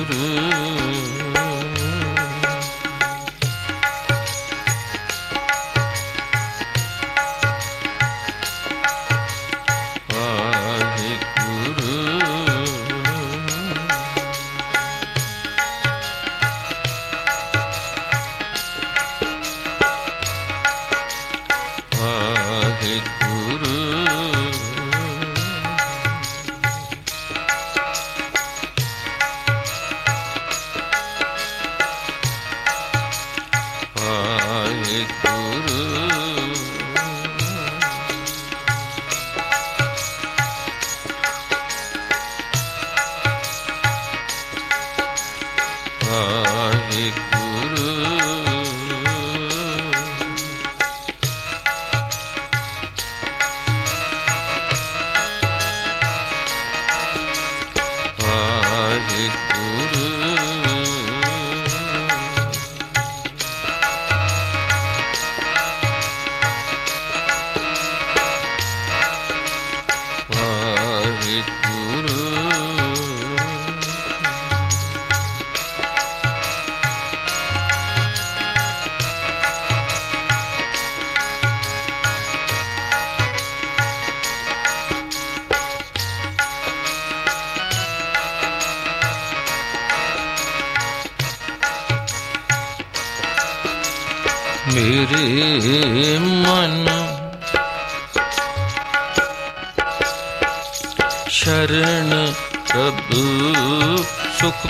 मेरे मन शरण प्रभु सुख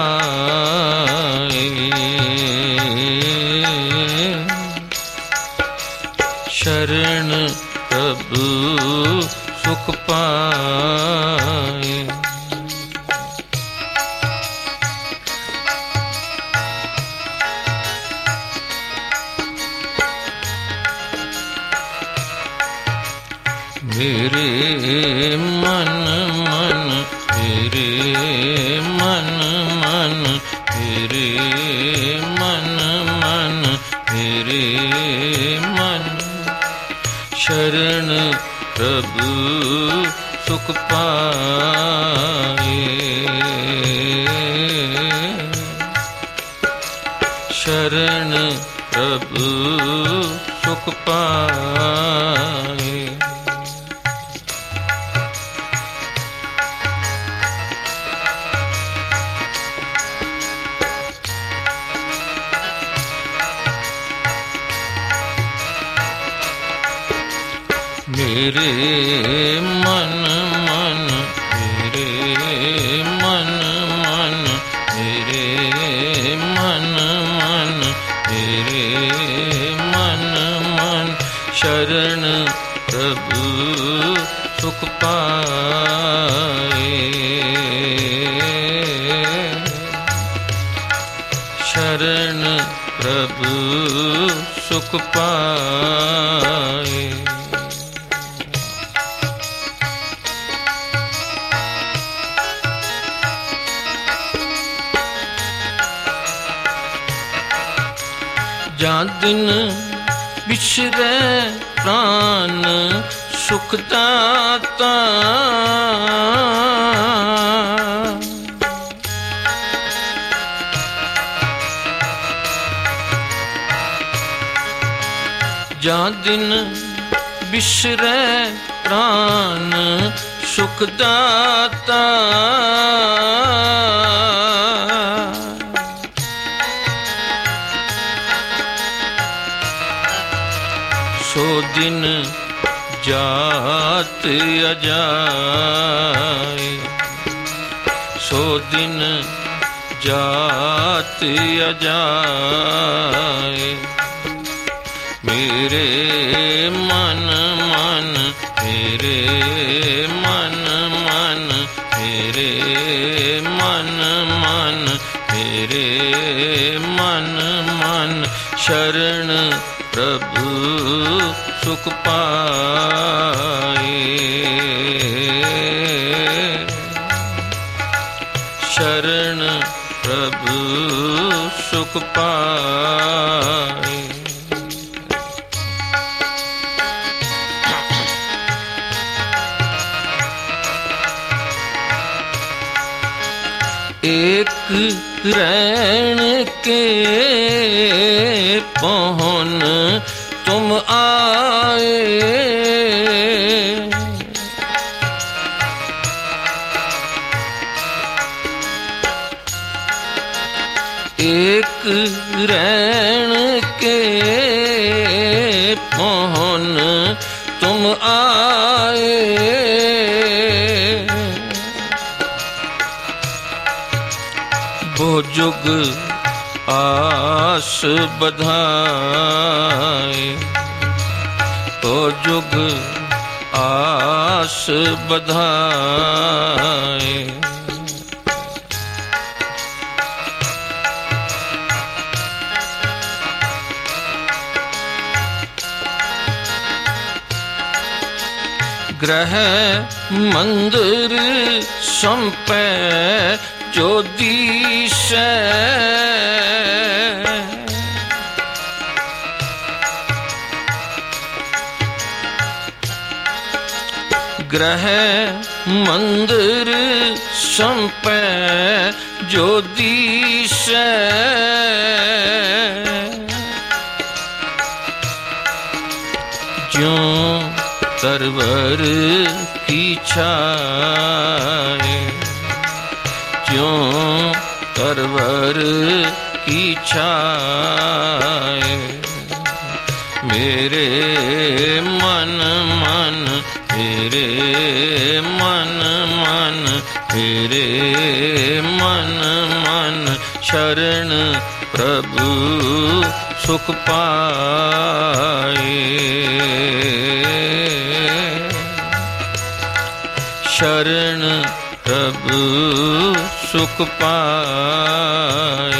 पाए, शरण प्रभु सुख पाए। मेरे मन मन मेरे मन मन मेरे मन मन मेरे मन शरण प्रभु सुख पाए, शरण प्रभु सुख पाए। मेरे मन मन मेरे मन मन मेरे मन मन मेरे मन मन शरण प्रभु सुख पाए, शरण प्रभु सुख पाए। जा दिन बिछरे प्राण सुखदाता, जा दिन बिछरे प्राण सुखदाता, सो दिन जात अजाए, सो दिन जात अजाए। मेरे मन मन मेरे मन मन मेरे मन मन मेरे मन मन शरण प्रभु सुख पाए, शरण प्रभु सुख पाए। एक रैन के पहुन तुम आए, एक रैन के पहुन तुम आए, वो जुग आस बधाए, वो जुग आस बधाए। ग्रह मंदिर संपै जो दिशै, ग्रह मंदिर संपै जो दिशै, ज्यों तरवर की छाए, ज्यों तरवर की छाए। मेरे मन मन मेरे मन मन मेरे मन मन शरण प्रभु सुख पाए, शरण प्रभु सुख पाए।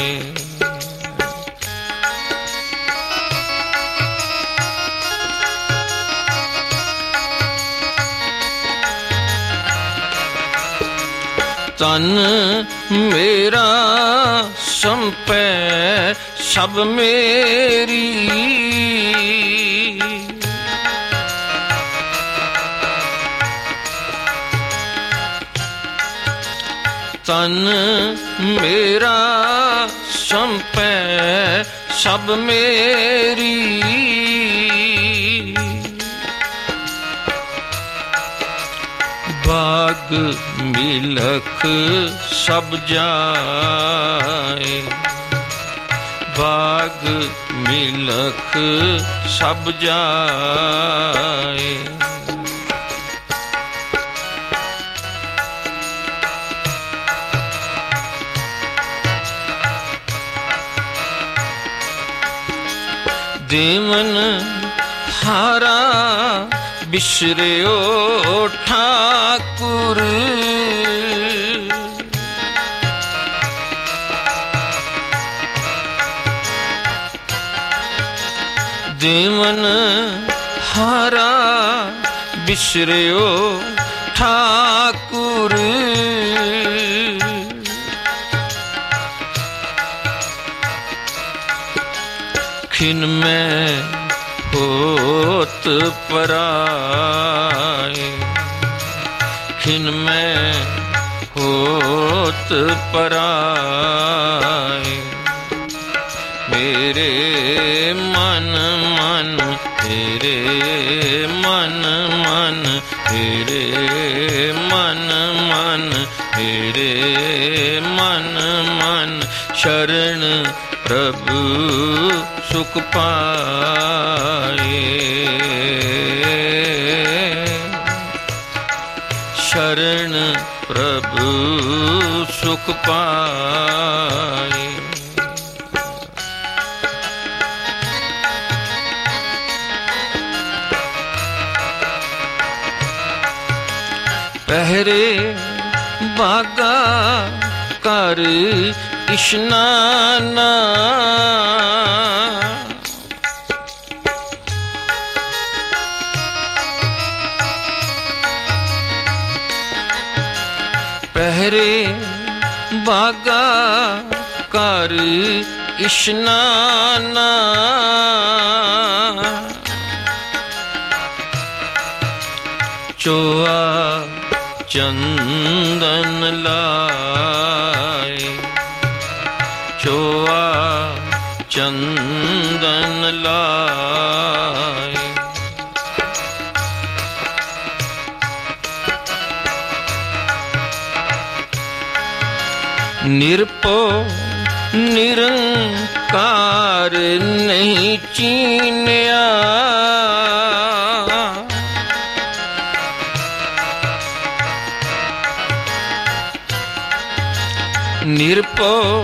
तन मेरा संपै सब मेरी, तन मेरा संपै सब मेरी, भाग मिलख सब जाए, भाग मिलख सब जाए। देवन हारा बिसरियो ठाकुर, देवन हारा बिसरियो ठाकुर, खिन में होत पराए, खिन में होत पराए। मेरे मन मन मेरे मन मन मेरे मन मन मेरे मन मन शरण प्रभु सुख पाए, शरण प्रभु सुख पाए। पहरे बागा कर इशनाना, पहरे बागा कर इशनाना, चोआ चंदन लाए, ਛੋਆ ਚੰਦਨ ਲਾਏ। ਨਿਰਭਉ ਨਿਰੰਕਾਰ ਨਹੀਂ ਚੀਨਿਆ, ਨਿਰਭਉ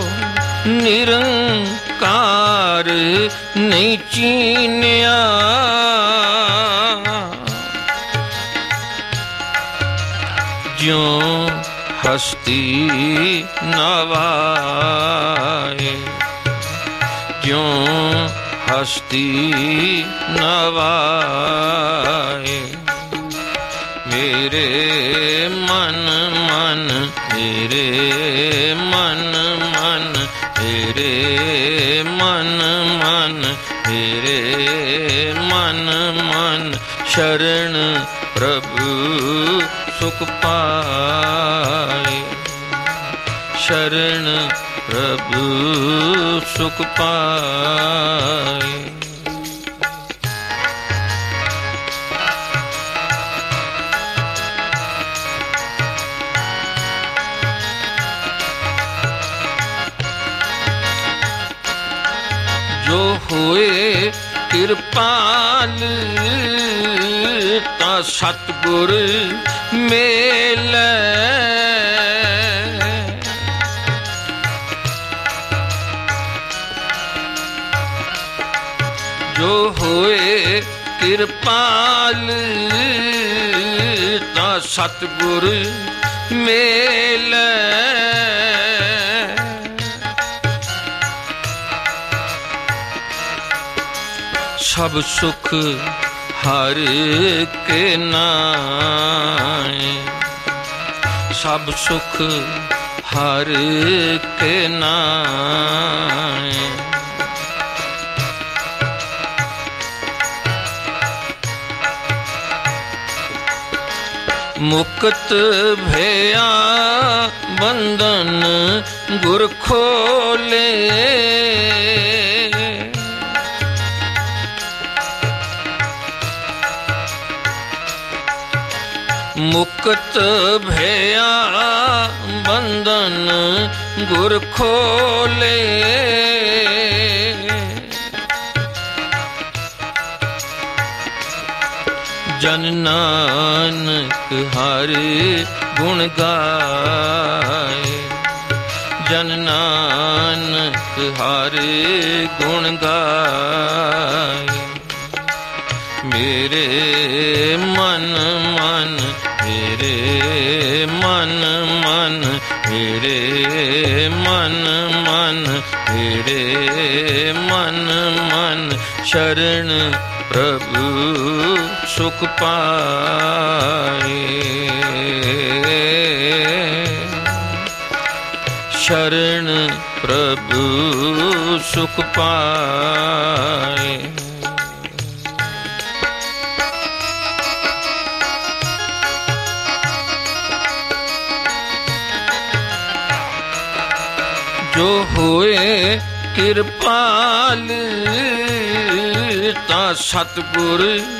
ਨਿਰੰਕਾਰ ਨਹੀਂ ਚੀਨਿਆ, ਜਿਉ ਹਸਤੀ ਨਵਾਏ, ਜਿਉ ਹਸਤੀ ਨਵਾਏ। ਮੇਰੇ ਮਨ ਮਨ, ਮੇਰੇ ਮਨ ਮਨ, ਮੇਰੇ ਮਨ ਮਨ, ਮੇਰੇ ਮਨ ਮਨ, ਸ਼ਰਨ ਪ੍ਰਭੂ ਸੁਖ ਪਾਏ, ਸ਼ਰਨ ਪ੍ਰਭੂ ਸੁਖ ਪਾਏ। ਜੋ ਹੋਏ ਕਿਰਪਾਲ ਤਾਂ ਸਤਿਗੁਰ ਮੇਲੈ, ਜੋ ਹੋਏ ਕਿਰਪਾਲ ਤਾਂ ਸਤਿਗੁਰ ਮੇਲੈ। ਸਭ ਸੁਖ ਹਰ ਕੇ ਨਾਏ, ਸਭ ਸੁਖ ਹਰ ਕੇ ਨਾਏ। ਮੁਕਤ ਭਇਆ ਬੰਧਨ ਗੁਰ ਖੋਲੇ, ਮੁਕਤ ਭਇਆ ਬੰਧਨ ਗੁਰ ਖੋਲੇ। ਜਨ ਨਾਨਕ ਹਰ ਗੁਣ ਗਾਏ, ਜਨ ਨਾਨਕ ਹਰ ਗੁਣ ਗਾਏ। ਮੇਰੇ ਮਨ ਮਨ, ਮੇਰੇ ਮਨ ਮਨ, ਮੇਰੇ ਮਨ ਮਨ, ਮੇਰੇ ਮਨ ਮਨ, ਸ਼ਰਨ ਪ੍ਰਭੂ ਸੁਖ ਪਾਏ, ਸ਼ਰਨ ਪ੍ਰਭੂ ਸੁਖ ਪਾਏ। ਜੋ ਹੋਏ ਕਿਰਪਾਲ ਤਾਂ ਸਤਿਗੁਰ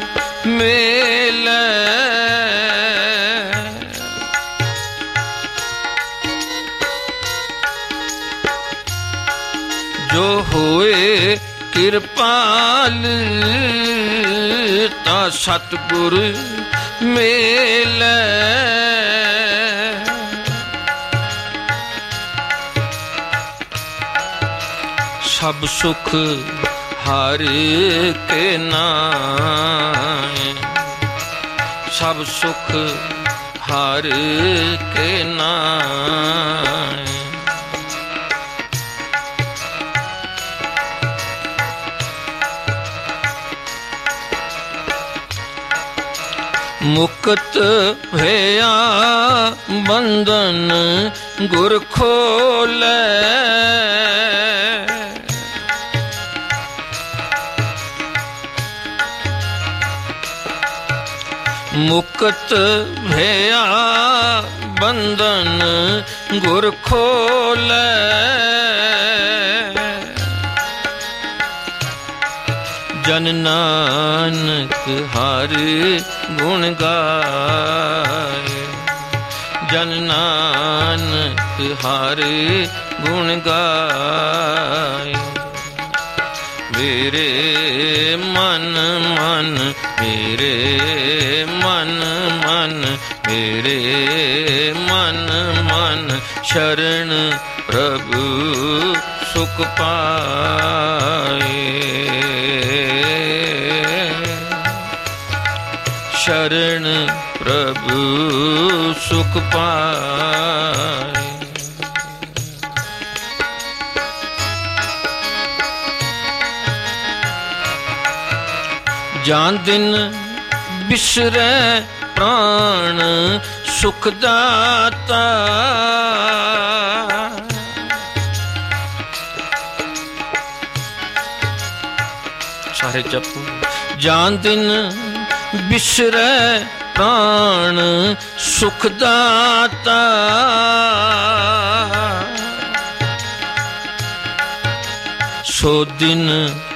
ਮੇਲੈ, ਜੋ ਹੋਏ ਕਿਰਪਾਲ ਤਾਂ ਸਤਿਗੁਰ ਮੇਲੈ। ਸਭ ਸੁਖ ਹਰ ਕੇ ਨਾਏ, ਸਭ ਸੁਖ ਹਰ ਕੇ ਨਾਏ। ਮੁਕਤ ਭਇਆ ਬੰਧਨ ਗੁਰ ਖੋਲੈ, ਮੁਕਤ ਭਇਆ ਬੰਧਨ ਗੁਰ ਖੋਲੈ। ਜਨ ਨਾਨਕ ਹਰ ਗੁਣ ਗਾਏ, ਜਨ ਨਾਨਕ ਹਰ ਗੁਣ ਗਾਏ। ਮੇਰੇ ਮਨ ਮਨ, ਮੇਰੇ ਮਨ ਮਨ, ਮੇਰੇ ਮਨ ਮਨ ਸ਼ਰਨ ਪ੍ਰਭੂ ਸੁਖ ਪਾਏ, ਸ਼ਰਨ ਪ੍ਰਭੂ ਸੁਖ ਪਾਏ। ਜਾਨ ਦਿਨ ਬਿਸਰੈ ਪ੍ਰਾਣ ਸੁਖ ਦਾਤਾ, ਸਾਰੇ ਜਪੋ। ਜਾਨ ਦਿਨ ਬਿਸਰੈ ਪ੍ਰਾਣ ਸੁਖ ਦਾਤਾ, ਸੋ ਦਿਨ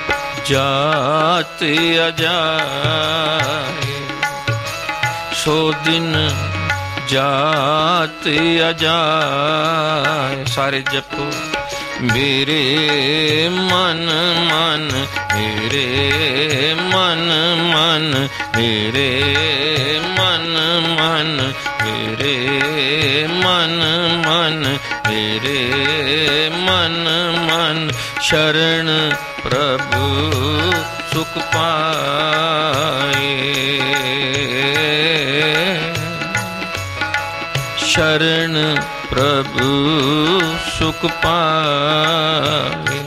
ਜਾਤ ਅਜਾਏ, ਸੋ ਦਿਨ ਜਾਤ ਅਜਾਏ। ਸਾਰੇ ਜਪੋ। ਮੇਰੇ ਮਨ ਮਨ, ਮੇਰੇ ਮਨ ਮਨ, ਮੇਰੇ ਮਨ ਮਨ, ਮੇਰੇ ਮਨ ਮਨ, ਮੇਰੇ ਮਨ ਮਨ ਸ਼ਰਨ ਪ੍ਰਭੂ ਸੁਖ ਪਾਏ, ਸ਼ਰਨ ਪ੍ਰਭੂ ਸੁਖ ਪਾਏ।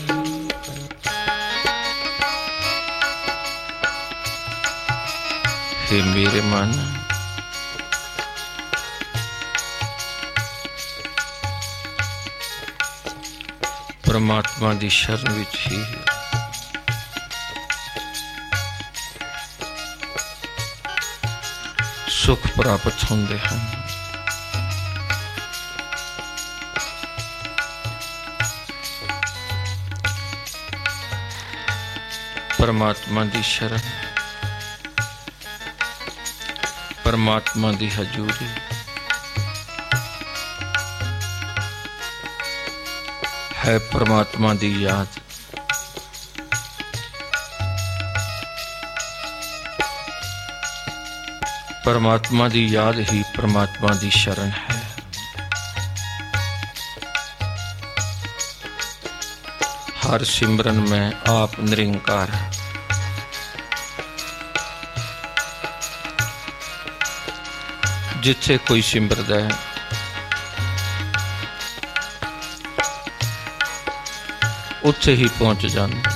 हे ਮੇਰੇ ਮਨ, ਪਰਮਾਤਮਾ ਦੀ ਸ਼ਰਨ ਵਿੱਚ ਹੀ ਸੁਖ ਪ੍ਰਾਪਤ ਹੁੰਦੇ ਹਨ। ਪਰਮਾਤਮਾ ਦੀ ਸ਼ਰਨ, ਪਰਮਾਤਮਾ ਦੀ ਹਜ਼ੂਰੀ, ਹੈ ਪਰਮਾਤਮਾ ਦੀ ਯਾਦ। ਪਰਮਾਤਮਾ ਦੀ ਯਾਦ ਹੀ ਪਰਮਾਤਮਾ ਦੀ ਸ਼ਰਨ ਹੈ। ਹਰ ਸਿਮਰਨ ਮੈਂ ਆਪ ਨਿਰੰਕਾਰ, ਜਿੱਥੇ ਕੋਈ ਸਿਮਰਦਾ ਹੈ ਉੱਥੇ ਹੀ ਪਹੁੰਚ ਜਾਂਦਾ।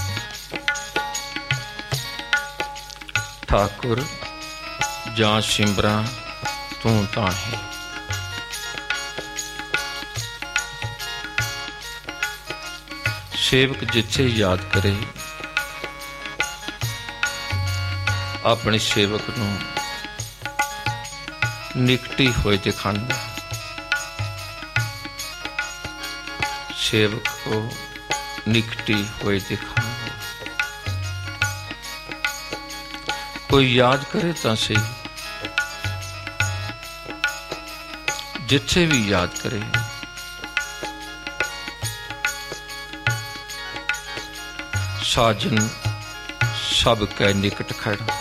ਠਾਕੁਰ ਜਾਂ ਸਿਮਰਾਂ ਤੂੰ ਤਾਂ ਹੀ, ਸੇਵਕ ਜਿੱਥੇ ਯਾਦ ਕਰੇ ਆਪਣੇ ਸੇਵਕ ਨੂੰ ਨਿਕਟੀ ਹੋਏ ਦਿਖਾਉਂਦਾ। ਸੇਵਕ ਕੋ ਨਿਕਟੀ ਹੋਏ ਦਿਖਾਉਂਦਾ। ਕੋਈ ਯਾਦ ਕਰੇ ਤਾਂ ਸਹੀ, ਜਿੱਥੇ ਵੀ ਯਾਦ ਕਰੇ ਸਾਜਨ ਸਭ ਕੈ ਨਿਕਟ ਖੜਾ।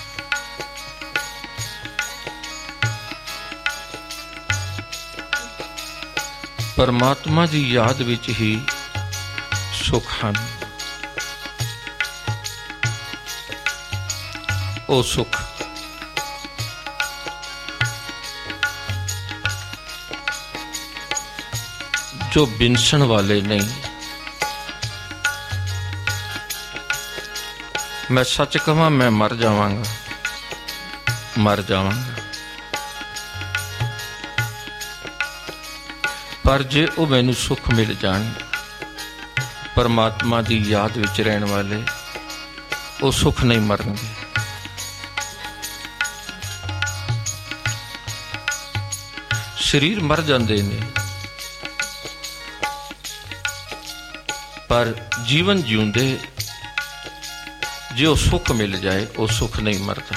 ਪਰਮਾਤਮਾ ਦੀ ਯਾਦ ਵਿੱਚ ਹੀ ਸੁਖ ਹਨ। ਉਹ ਸੁਖ ਜੋ ਬਿਨਸਣ ਵਾਲੇ ਨਹੀਂ। ਮੈਂ ਸੱਚ ਕਹਾਂ, ਮੈਂ ਮਰ ਜਾਵਾਂਗਾ, ਮਰ ਜਾਵਾਂਗਾ, ਪਰ ਜੇ ਉਹ ਮੈਨੂੰ ਸੁੱਖ ਮਿਲ ਜਾਣ, ਪਰਮਾਤਮਾ ਦੀ ਯਾਦ ਵਿੱਚ ਰਹਿਣ ਵਾਲੇ, ਉਹ ਸੁੱਖ ਨਹੀਂ ਮਰਨਗੇ। ਸਰੀਰ ਮਰ ਜਾਂਦੇ ਨੇ, ਪਰ ਜੀਵਨ ਜਿਉਂਦੇ जो सुख मिल जाए वो सुख नहीं मरता।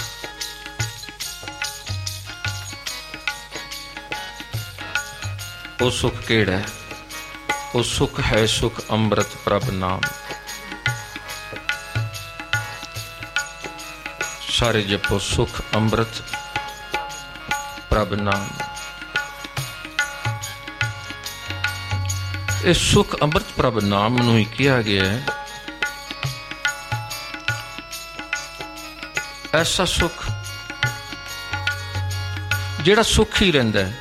वो सुख केड़ा है? वो सुख है सुख अमृत प्रभ नाम। सारे जपो सुख अमृत प्रभ नाम। इस सुख अमृत प्रभ नाम नूं ही किया गया है। ऐसा सुख जिहड़ा सुख ही रहिंदा है।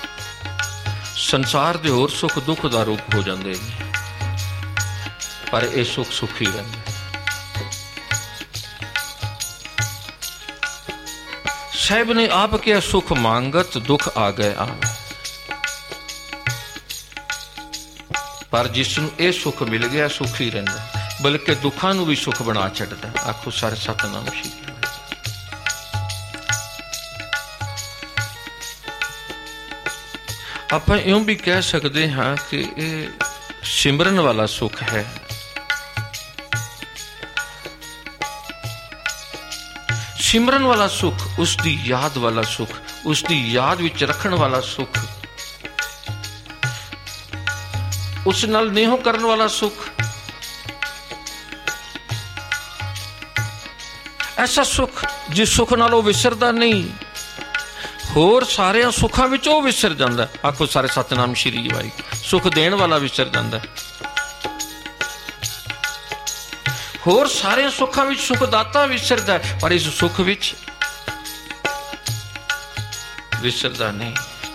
संसार दे होर सुख दुख दा रूप हो जांदे ने, पर यह सुख सुख ही रहिंदा है। साहिब ने आप किया सुख मांगत दुख आ गए आवे। पर जिसनूं यह सुख मिल गया सुख ही रहिंदा है, बल्कि दुखां नूं भी सुख बना छड्डदा। आखो सारे सतनाम श्री। आप यूं भी कह सकते हाँ कि ये सिमरन वाला सुख है। सिमरन वाला सुख, उसकी याद वाला सुख, उसकी याद विच रखण वाला सुख, उस नाल नेहो करन वाला सुख। ऐसा सुख जिस सुख नाल वो विसरदा नहीं, होर सारे सुखों विच वो विसर जांदा। आखो सारे सतनाम श्री वाई। सुख देण वाला विसर जांदा, होर सारे सुखों विच सुखदाता विसरदा, पर इस सुख विच विसरदा नहीं।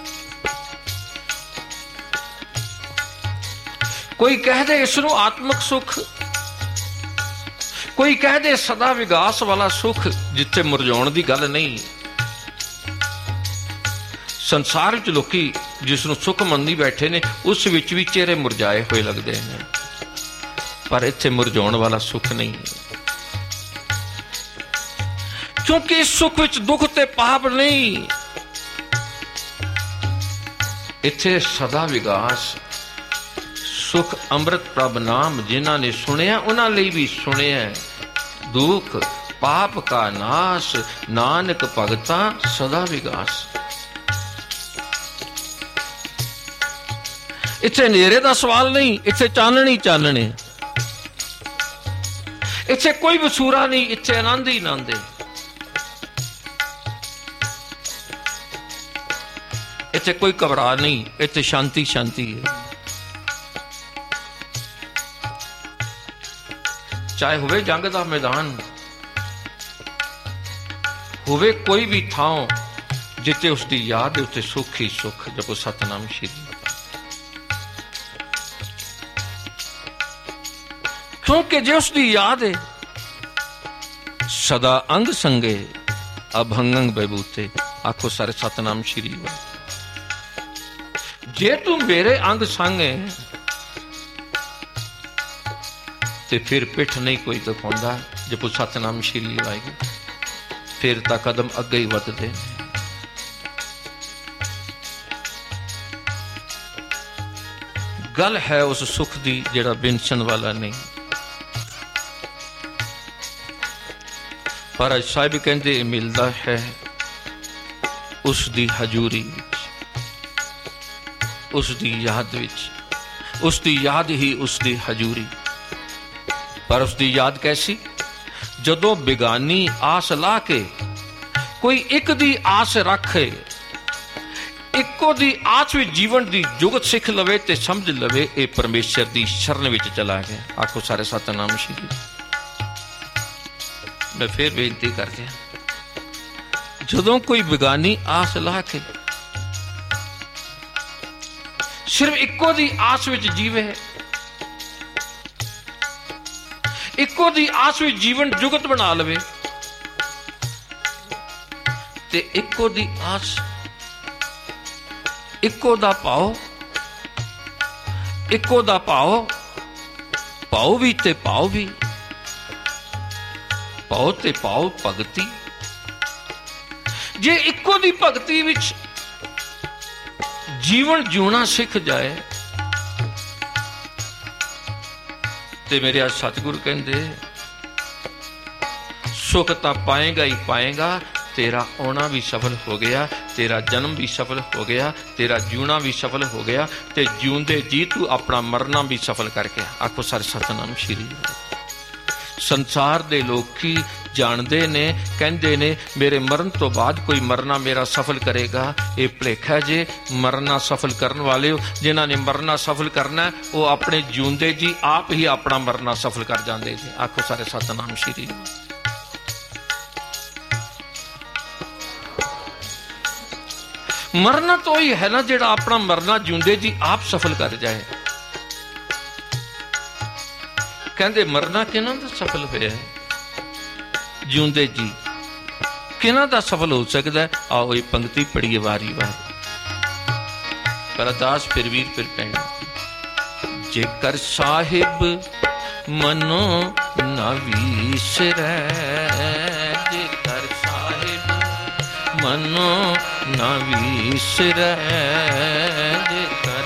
कोई कह दे इसनूं आत्मक सुख, कोई कह दे सदा विकास वाला सुख, जिथे मुरझाउण दी गल नहीं। संसार विच लोकी जिसनूं सुख मंदी बैठे ने, उस विच भी चेहरे मुरझाए हुए लगते हैं, पर इत्थे मुरझाउण वाला सुख नहीं। क्योंकि इस सुख विच दुख ते पाप नहीं, इत्थे सदा विकास सुख अमृत प्रभ नाम। जिन्हां ने सुनिया उन्हां लई भी सुनिया, दुख पाप का नाश, नानक भगता सदा विकास। इत्थे नेरे दा सवाल नहीं, इत्थे चाननी चानने। इत्थे कोई वसूरा नहीं, इत्थे आनंद ही आनंद है। इत्थे कोई घबरा नहीं, इत्थे शांति शांति है। चाहे होवे जंग दा मैदान, होवे कोई भी थां, जिथे उसकी याद है उत्थे सुख ही सुख। जपो सतनाम श्री। क्योंकि जो उसकी याद है सदा अंग संगे अभंग बबूते। आखो सारे सतनाम श्री। जे तू मेरे अंग संग है ते फिर पिठ नहीं कोई दिखाउंदा। जपो सतनाम श्री वाहिगुरू। फिर तां कदम अगे ही वधदे। गल है उस सुख दी जिहड़ा बिनसन वाला नहीं। पर अज साहिब कहते मिलता है उसकी हजूरी विच, उसकी याद विच। उसकी याद ही उसकी हजूरी। पर उसकी याद कैसी? जदों बेगानी आस ला के कोई एक दी आस रखे, इको दी आस विच जीवन दी जुगत सिख लवे ते समझ लवे ये परमेश्वर दी शरण विच चला गया। आखो सारे सतनाम श्री। मैं फिर बेनती कर दिया, जदों कोई बेगानी आस ला के सिर्फ इको दी आस विच जीवे, इको दी आस विच जीवन जुगत बना लवे, ते इको दी आस, इको दा पाओ, इको दा पाओ, पाओ भी ते पाओ भी, पाओ ते पाओ भगती। जे इको दी भगती विच जीवन जीना सीख जाए ते मेरे आज सतगुरु कहंदे सुख तो पाएगा ही पाएगा। तेरा आना भी सफल हो गया, तेरा जन्म भी सफल हो गया, तेरा जीना भी सफल हो गया, ते जींदे जी तू अपना मरना भी सफल करके। आखो सर सतनाम श्री। संसार दे लोकी जानते ने, कहते ने मेरे मरण तो बाद कोई मरना मेरा सफल करेगा। ये भुलेखा जे। मरना सफल करने वाले हो जिन्हों ने मरना सफल करना वो अपने जींदे जी आप ही अपना मरना सफल कर जाते थे। आखो सारे सतनाम श्री। मरना तो ही है ना जेड़ा अपना मरना जींदे जी आप सफल कर जाए। कहते मरना किन्हां दा सफल होया है? जींदे जी किन्हां दा सफल हो सकता है? आओ ये पंक्ति पढ़िए वारी वार। पर अरदास फिर वीर फिर पैना। जेकर साहिब मनो न विसरै, जेकर साहिब मनो न विसरै, जेकर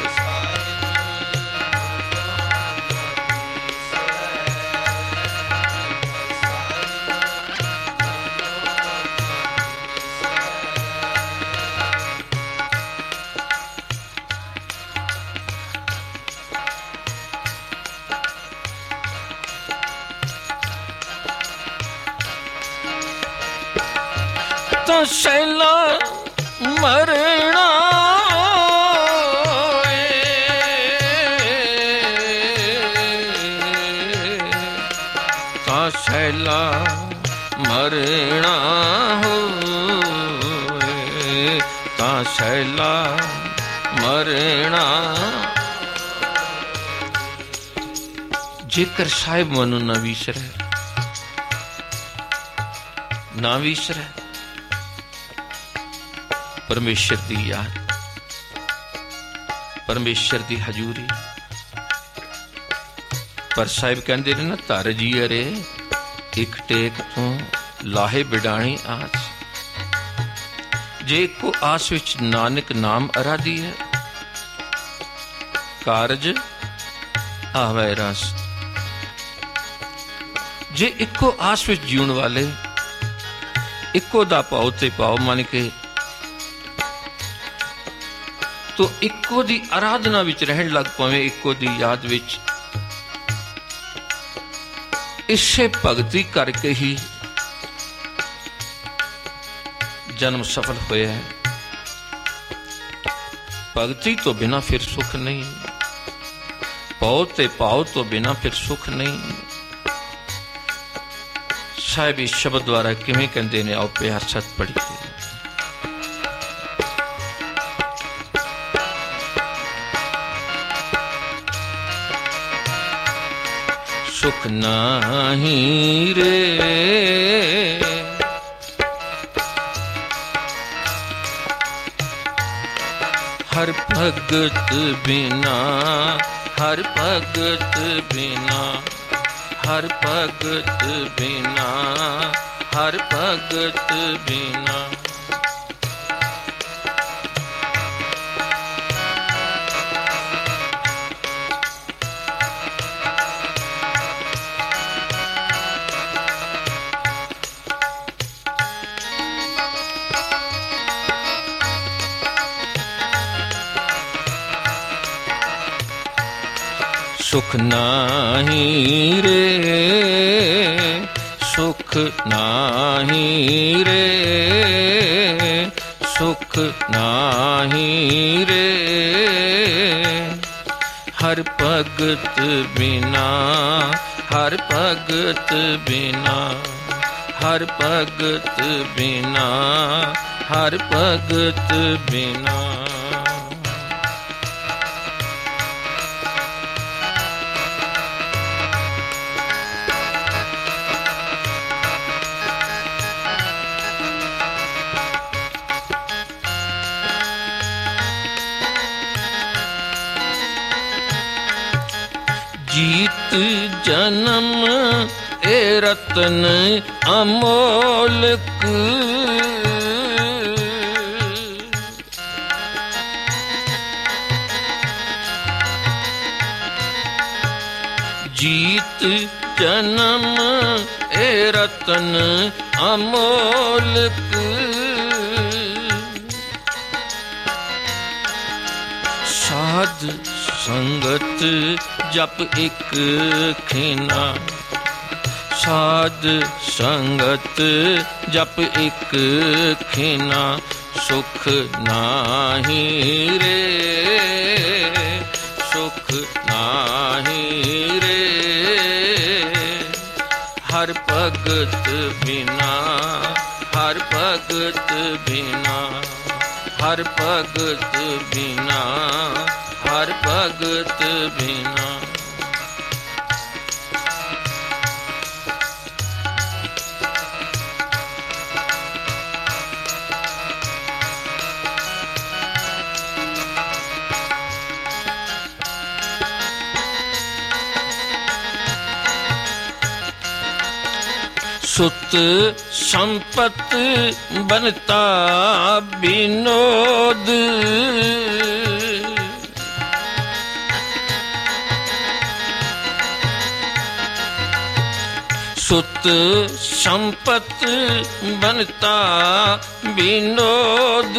तो सैला मरना तो सैला मरना हो, तो सैला मरना। जेकर साहिब मनु ना विसरै, ना विसरै परमेश्वर की याद, परमेश्वर की हजूरी। पर साहिब कहते ने ना धर जी अरे एक टेक तू लाहे बिडाणी आस। जे को आस विच नानक नाम अराधी है, कारज आवे रस। जे इको आस विच जीवन वाले इको दा पाओ ते पाओ मन के तो इको दी आराधना विच रहन लग पवे, इको दी याद विच। इसे भगती करके ही जन्म सफल होया है। भगती तो बिना फिर सुख नहीं, पाओ ते पाओ तो बिना फिर सुख नहीं। साहिब इस शब्द द्वारा किवें कहंदे ने, आओ प्यार सत पढ़िए। सुख नाही रे हर भगत बिना, हर भगत बिना, हर भगत बिना, हर भगत बिना। सुख नाही रे, सुख नाही रे, सुख नाही रे हर भगत बिना, हर भगत बिना, हर भगत बिना, हर भगत बिना। जीत जन्म ए रतन अमोलक, जीत जन्म रतन अमोलक। साध संगत जप एक खिना, साध संगत जप एक खिना, सुख नाही रे, सुख नाही रे। हर भगत बिना, हर भगत बिना, हर भगत बिना, हर भगत बिना। सुत संपत बनता विनोद, सुत संपत बनता विनोद।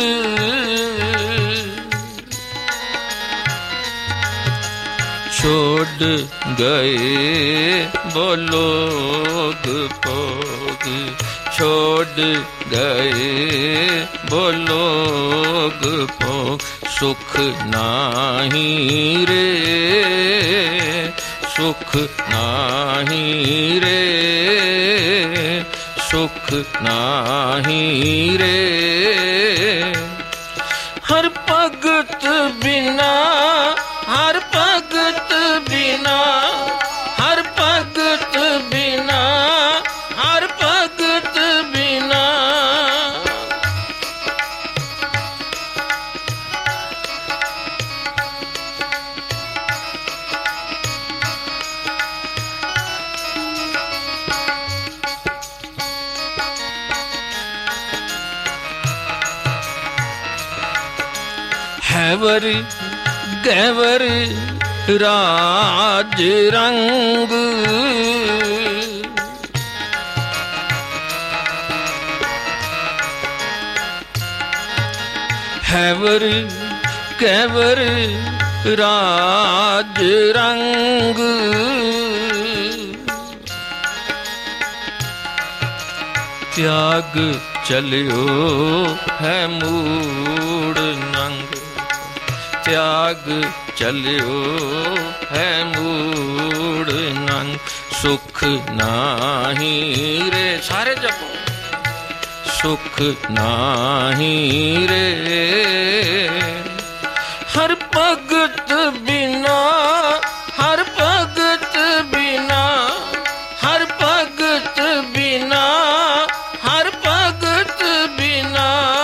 छोड़ गए वो लोग भोग, छोड़ गए वो लोग भोग, सुख नाही रे, सुख नाही रे, सुख नाही रे। हर भगत बिना, हर भगत बिना, हर भगत बिना, हर भगत बिना। हैवर गैवर राज रंग, हैवर कैवर राज रंग। त्याग चलियो है मूड नंग, त्याग चलियो है मूड नंग, सुख नाही रे। सारे जपो, सुख नाही रे। हर भगत बिना, हर भगत बिना, हर भगत बिना, हर भगत बिना।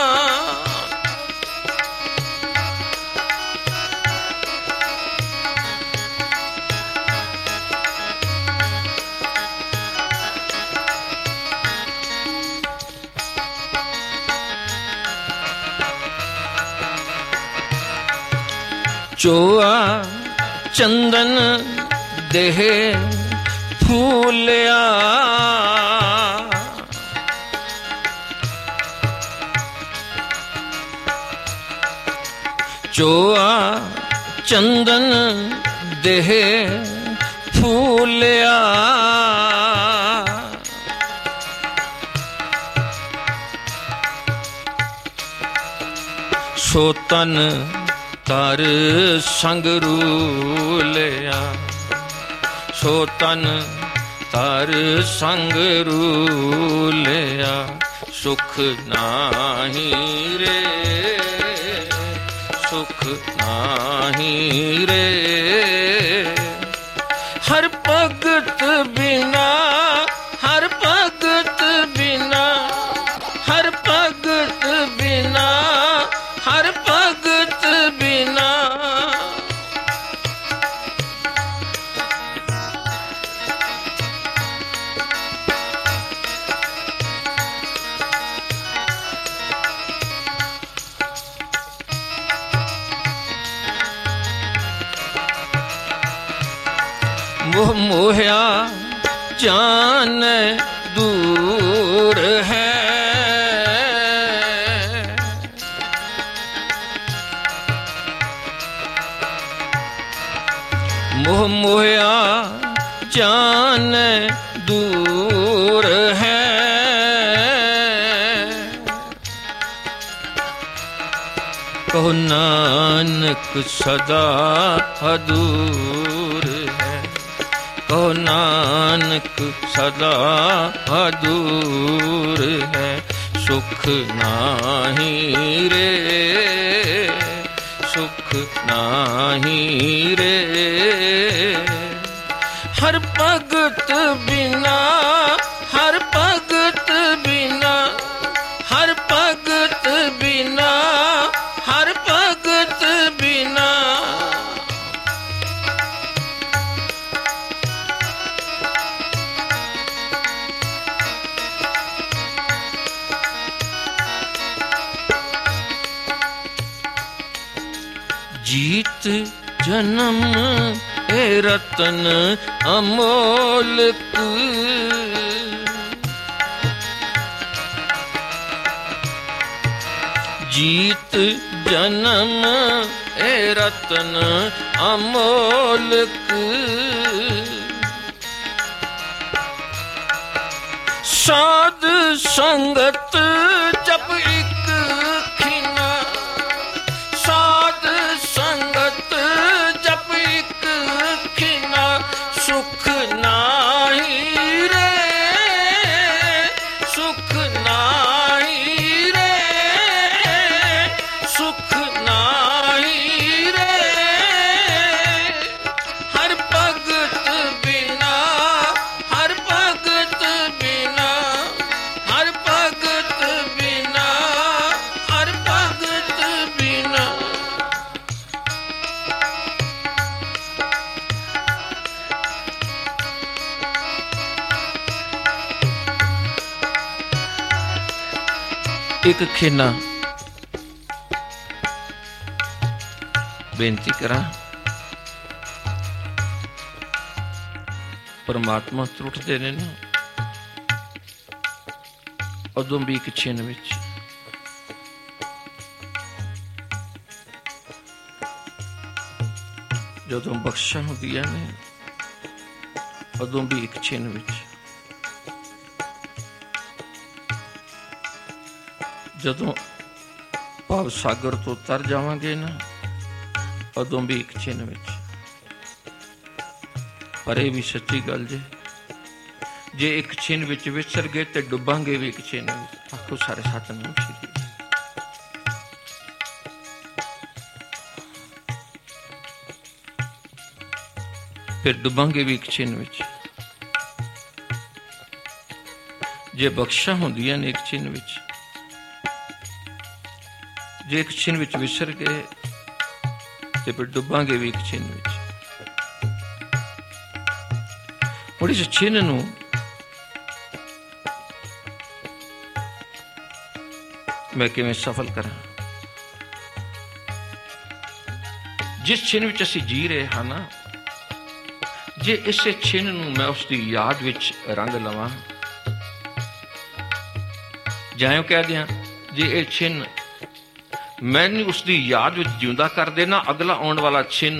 चोआ चंदन देह फूलिया, चोआ चंदन देह फूलिया। सोतन कर संग रूलिया, सोतन कर संग रूलिया, सुख नाही रे, सुख नाही रे। हर भगत बिना, हर भगत बिना, हर भगत बिना, हर भगत बिना। मोह मोहया जान दूर है। मोह मोया जान दूर है। कहो नानक सदा दूर है। कहो नानक सदा दूर है। सुख नाही रे, सुख नाही रे। हर भगत बिना, हर भगत बिना, हर भगत बिना, हर भगत बिना। जीत जन्म ए रतन अमोलक। जीत जन्म ए रतन अमोलक। साध संगत जब एक खिना, साध संगत जब एक खिना। सुख नाही रे, सुख नाही रे, सुख नाही रे। हर भगत बिना, हर भगत बिना, हर भगत बिना, हर भगत बिना। एक खिना बेनती करा, परमात्मा त्रुटते ने ना उदों भी एक छिन विच। जदों बख्शा होंदियां ने उदों भी एक छिन विच। जदों भाव सागर तो तर जावांगे ना उदों भी एक छिन विच। पर यह भी सच्ची गल जे एक छिन विच विसर गए तो डुबांगे भी एक छिन विच। आखो सारे सतनाम श्री। फिर डुबांगे भी एक छिन विच। जे बख्शा होंदियां ने एक छिन विच, जे एक छिन विच विसर गए तो फिर डुबांगे भी एक छिन विच। और इस छिन नूं मैं किवें सफल करा। जिस छिन विच असीं जी रहे हाँ ना, जे इसे छिन नूं मैं उसकी याद विच रंग लवां, जायों कह दियां जे ये छिन मैंने उसकी याद विच जिंदा कर देना, अगला आने वाला छिन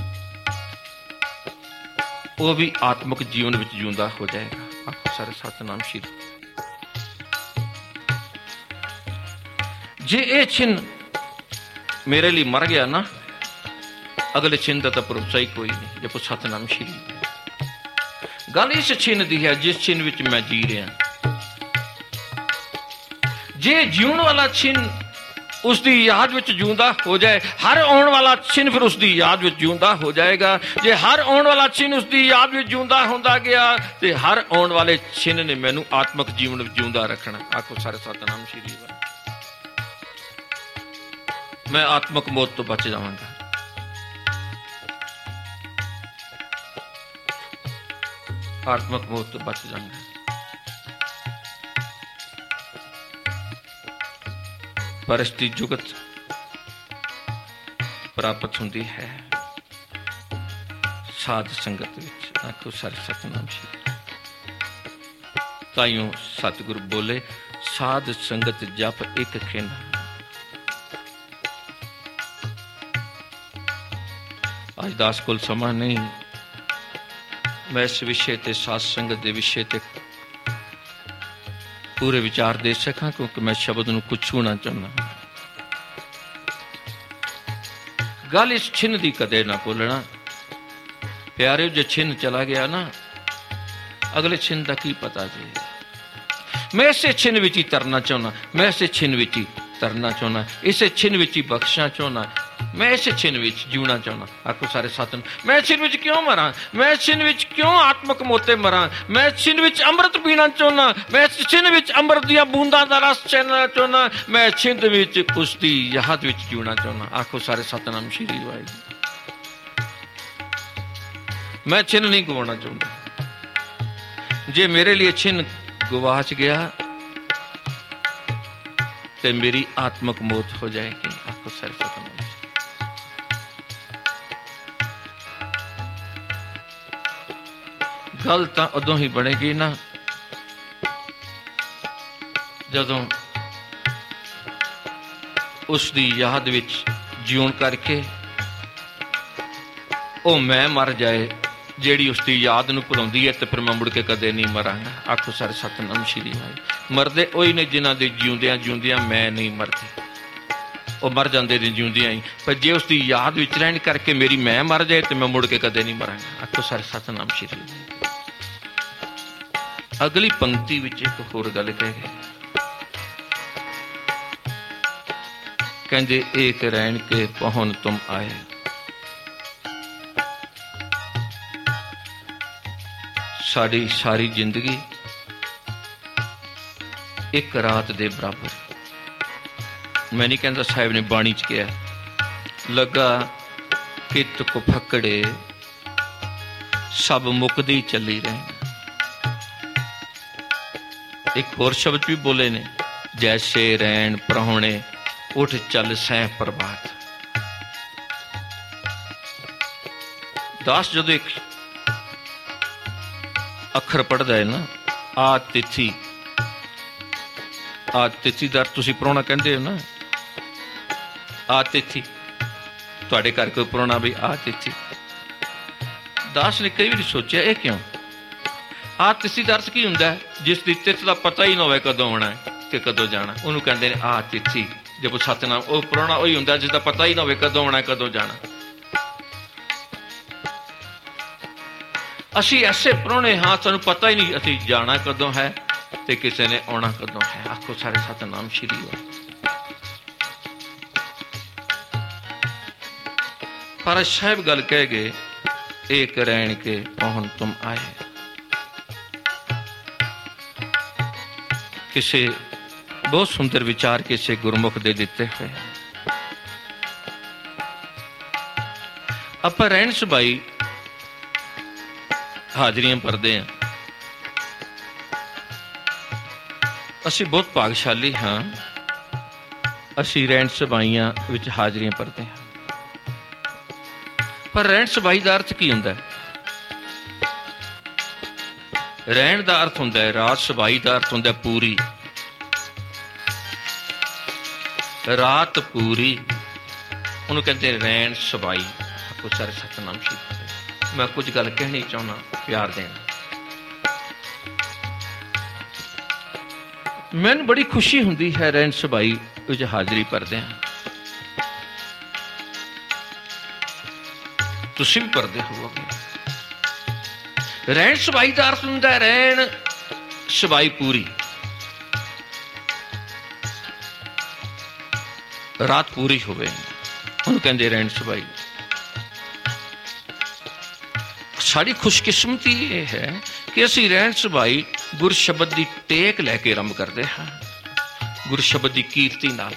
वो भी आत्मक जीवन विच जिंदा हो जाएगा। आखो सारे सतनाम श्री। जे ये छिन मेरे लिए मर गया ना, अगले छिन का तो भरोसा ही कोई नहीं। जब सतनाम श्री। गल इस छिन दी है जिस छिन विच मैं जी रहा। जे जीवन वाला छिन उसकी याद विच जिंदा हो जाए, हर आने वाला छिन फिर उसकी याद विच जिंदा हो जाएगा। जे हर आने वाला छिन उसकी याद विच जिंदा होंदा गया तो हर आने वाले छिन ने मैनू आत्मक जीवन विच जिंदा रखना। आखो सारे सतनाम श्री। मैं आत्मक मौत तो बच जावांगा। आत्मक मौत तो बच जाऊंगा। परस्ती जुगत प्राप्त होंदी है साध संगत विच। आखो सारे सतनाम श्री। ताइयों सतगुरु बोले साध संगत जप एक खिन। अज दास कोल समा नहीं, मैं इस विषय ते साध संगत के विषय ते पूरे विचार दे सका, क्योंकि मैं शब्द नूं कुछ छूना चाहना। गल इस छिन्न दी कदे ना भुलना प्यारे, जो छिन्न चला गया ना अगले छिन्न का की पता जी। मैं इसे छिन्न विच ही तरना चाहना, मैं इसे छिन्न विच ही तरना चाहना, इसे छिन्न विच ही बख्शना चाहना, मैं इस छिन्न विच जीना चाहना। आखो सारे सतन, मैं छिन्न विच क्यों मरा, मैं छिन्न विच क्यों आत्मक मोते मरा, मैं छिन्न विच अमृत पीना चाहना, मैं छिन्न विच अमृत दिया बूंदा दा रस चैना चाहना, मैं छिन्न विच उसकी याद विच जीना चाहना। आखो सारे सतनाम श्री वाहिगुरू। मैं छिन्न नहीं गवाना चाहता। जे मेरे लिए छिन्न गवाच गया तो मेरी आत्मक मौत हो जाएगी। आखो सारे सतनाम। गल तो उदों ही बनेगी ना जदों उसकी याद विच जीवन करके वो मैं मर जाए जेड़ी उसकी याद नूं भुलाउंदी है, तो फिर मैं मुड़ के कदे नहीं मरांगा। आखो सारे सतनाम श्री वाहिगुरू। मरदे ओही ने जिन्हां दे जिउंदियां जिउंदियां मैं नहीं मरदी, वो मर जाते ने जिउंदियां ही। पर जे उसकी याद विच रहण करके मेरी मैं मर जाए तो मैं मुड़ के कदे नहीं मरांगा। आखो सारे सतनाम श्री वाहिगुरू। अगली पंक्ति विच एक होर गल कह गए, कहंदे एक रैन के पहुन तुम आए। साडी सारी जिंदगी एक रात दे बराबर। मैं नहीं कहता, साहिब ने बाणी च कहा, लगा कित को फकड़े सब मुकदी चली रहे। एक होर शब्द भी बोले ने, जैसे रैन प्राहुणे उठ चल सैं प्रभात। दास जदों एक अखर पढ़दा है ना, आ तिथि, आ तिथि दा तुसीं प्राहुणा कहंदे हो ना, आ तिथि तुहाडे घर कोई प्राहुणा भी आ तिथि। दास ने कई बार सोचा ये क्यों आ तिथि दा अर्थ की हुंदा है? जिस दी तिथ दा पता ही ना होवे कदों आउणा है ते कदों जाना, उहनूं कहंदे ने आ तिथि। जब सतनाम वो प्राहुणा वही हुंदा जिसदा पता ही ना होवे कदों आउणा कदों जाना। असी ऐसे प्राहुणे हाँ सानूं पता ही नहीं असी जाना कदों है ते किसी ने आउणा कदों है। आखो सारे सतनाम श्री वाहिगुरू। पर साहिब गल कह गए, एक रैन के पहुन तुम आए। किसे बहुत सुंदर विचार किसे गुरमुख दे दिते हुए। आप रैन सभाई हाजरियां भरते हैं, असी बहुत भागशाली हाँ, असी रैन सभाइयां विच हाजरियां भरते हैं। पर रैन सभाई का अर्थ की हुंदा है? रहन का अर्थ हुंदा है, रात सभाई का अर्थ हुंदा है पूरी रात पूरी, उन्होंने कहते हैं रैन सभाई। कुछ सारे सतनाम श्री। मैं कुछ गल कहनी चाहना, प्यार देना। मैनू बड़ी खुशी हुंदी है रैन सभाई विच हाजरी भरदे हैं। तुसीं भी भरदे होवोगे। रैन सभाई का अर्थ हुंदा है रैन सभाई पूरी, रात पूरी होवे, उन्होंने कहंदे रैन सभाई। साड़ी खुशकिस्मती ये है कि असी रैन सभाई गुर शब्द की टेक लैके आरंभ करते हैं। गुर शब्द की कीर्ति नाल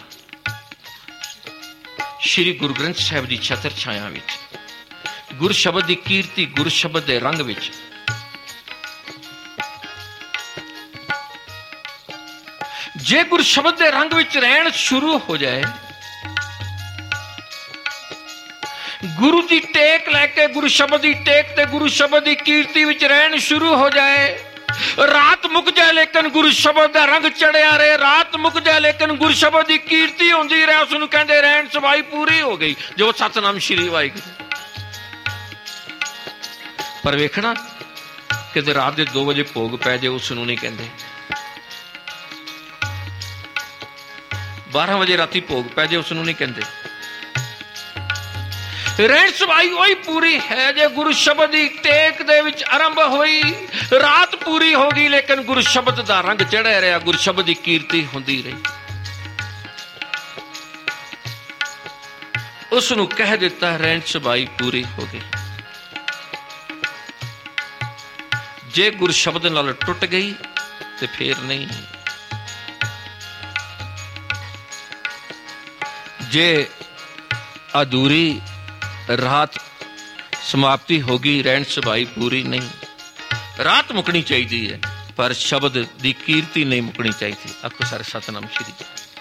श्री गुरु ग्रंथ साहिब की छतर छाया विच गुर शब्द की कीर्ति, गुर शब्द के रंग विच जे गुर शब्द के रंग विच रहन शुरू हो जाए, गुरु की टेक लैके गुरु शब्द की टेक ते गुरु शब्द की कीर्ति विच रहन शुरू हो जाए, रात मुक जाए लेकिन गुरु शब्द का रंग चढ़िया रहे, रात मुक जाए लेकिन गुरु शब्द की कीर्ति होंदी रहे, उसनूं कहंदे रहन सवाई पूरी हो गई जो सतनाम श्री वाहिगुरू। पर वेखना किते रात के 2 बजे भोग पै जाए उसनूं नहीं कहंदे, 12 बजे राती भोग पै जाए उसनूं नहीं कहंदे। रहन सवाई वही पूरी है जे गुरु शब्द की टेक दे विच आरंभ हुई, रात पूरी हो गई लेकिन गुरु शब्द का रंग चढ़िया रहा, गुरु शब्द की कीर्ति होंदी रही। उसनूं कह दिता रहन सवाई पूरी हो गई। जे गुरु शब्द नाल टुट गई तो फिर नहीं, जे अधूरी रात समाप्ति होगी रहन सवाई पूरी नहीं। रात मुकनी चाहिए है पर शब्द की कीर्ति नहीं मुकनी चाहिए। आखो सारे सतनाम श्री।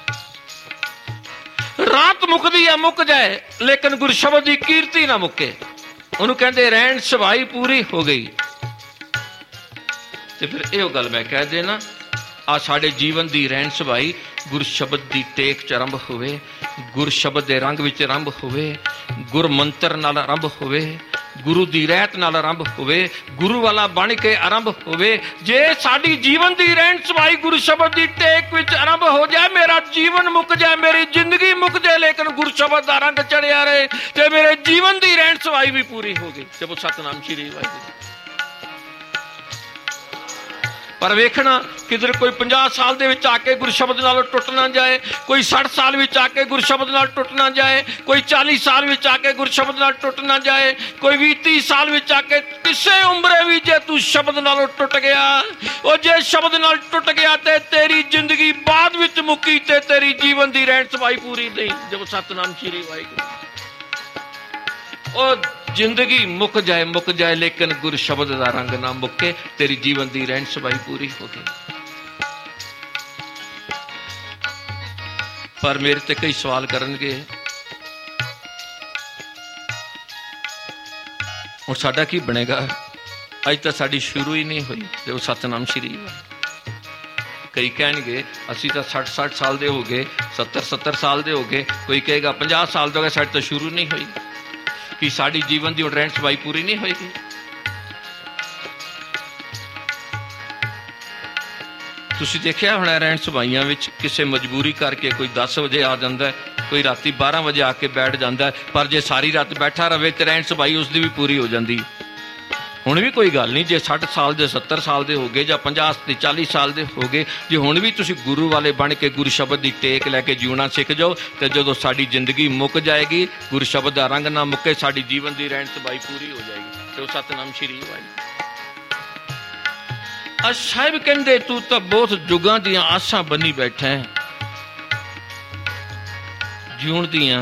रात मुकदी है मुक जाए लेकिन गुरु शब्द की कीर्ति ना मुके, उन्होंने कहते रहन सवाई पूरी हो गई। तो फिर यह गल मैं कह देना आ साडे जीवन की रहन सवाई गुरु शब्द की टेक च आरंभ होवे, गुरु शब्द के रंग विच आरंभ होवे, गुरु मंत्र नाल आरंभ होवे, गुरु की रहत नाल आरंभ होवे, गुरु वाला बन के आरंभ होवे। जे साडी जीवन की रहन सवाई गुरु शब्द की टेक विच आरंभ हो जाए, मेरा जीवन मुक जाए, मेरी जिंदगी मुक जाए लेकिन गुरु शब्द का रंग चढ़िया रहे, तो मेरे जीवन की रहन सवाई भी पूरी हो गई। जब सतनाम श्री वाहिगुरू। पर वेखना किधर कोई 50 साल दे विच आके गुरु शब्द नाल टुट ना जाए, कोई 60 साल विच आके गुरु शब्द नाल टुट ना जाए, कोई 40 साल विच आके गुरु शब्द नाल टुट ना जाए, कोई 20-30 साल विच आके किसे उम्रे भी जे तू शब्द नाल टुट गया, और जे शब्द नाल टुट गया ते तेरी जिंदगी बाद विच मुकी ते तेरी जीवन दी रहन सवाई पूरी नहीं। जब सतनाम श्री वाहिगुरू। और जिंदगी मुक जाए लेकिन गुरु शब्द का रंग ना मुके, तेरी जीवन की रहन सवाई पूरी हो गई। पर मेरे ते कई सवाल करनगे, और साडा की बनेगा? अज तक साडी शुरू ही नहीं हुई। जो सतनाम श्री। कई कहणगे असीं तां 60-60 साल दे हो गए, 70-70 साल दे हो गए, कोई कहेगा 50 साल दे हो गए, साडी तां शुरू नहीं हुई। कि साड़ी जीवन की रहन सवाई पूरी नहीं होगी। तुसीं देखिया होना रहन सवाइयां विच किसी मजबूरी करके कोई 10 बजे आ जाता है, कोई राती 12 बजे आके बैठ जाता है, पर जे सारी रात बैठा रहे तो रहन सवाई उसकी भी पूरी हो जाती। हुण भी कोई गल नहीं, जे 60 साल दे 70 साल दे हो गए या 50-40 साल दे हो गए, जे हुण भी तुसीं गुरु वाले बन के गुरु शब्द की टेक लैके जीवना सीख जाओ, तो जो साडी जिंदगी मुक जाएगी, गुरु शब्द का रंग ना मुके, साडी जीवन की रहन सवाई पूरी हो जाएगी। तो सतनाम श्री वाहिगुरू। अज साहिब कहंदे तू तो बहुत जुगां दियां आसां बनी बैठा है, जीवन दियां,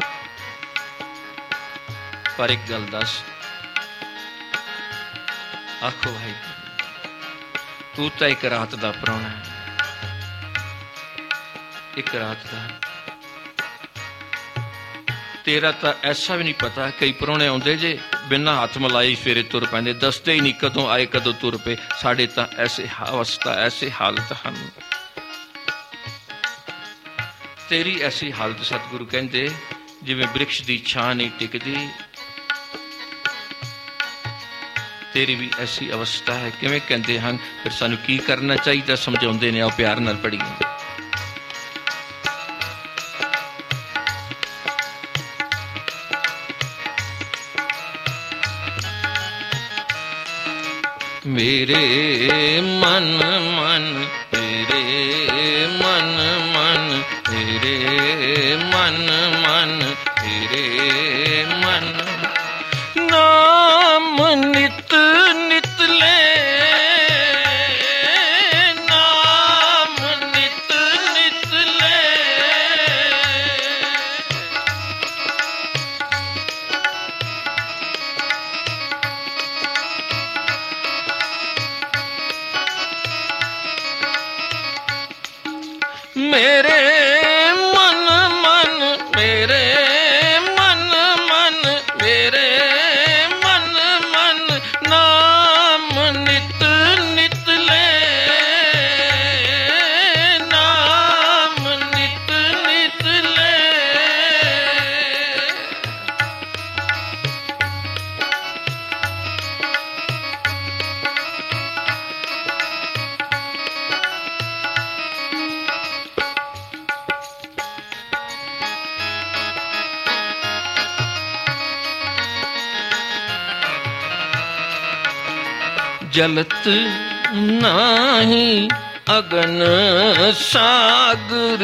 पर एक गल दस। आखो भाई तू तो एक रात का प्राहुणा है, एक रात का। तेरा तो ऐसा भी नहीं पता, कई प्राहुणे आउंदे जे बिना हाथ मिलाए सवेरे तुर पैंदे, दसते ही नहीं कदों आए कदों तुर पे। साडे तां ऐसे अवस्था ऐसे हालत हैं। तेरी ऐसी हालत सतगुरु कहंदे जिवें वृक्ष की छां नहीं टिकदी, तेरी भी ऐसी अवस्था है। किवें कहंदे हैं? फिर सानू की करना चाहिए समझाउंदे ने, आओ प्यार नाल पढ़ीए। मेरे मन मन तेरे मन मन तेरे मन मन तेरे मन, नाम नित नित ले, नाम नित नित ले, मेरे मन मन मेरे मन मन मेरे मन मन, नाम नित नित जलत नाही अगन सागर।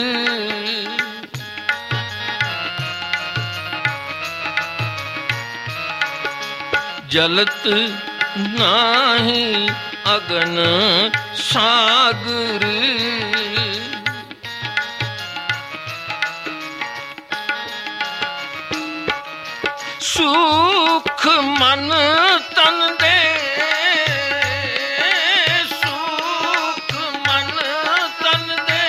जलत नाही अगन सागर। सुख मन तन दे, सुख मन तन दे,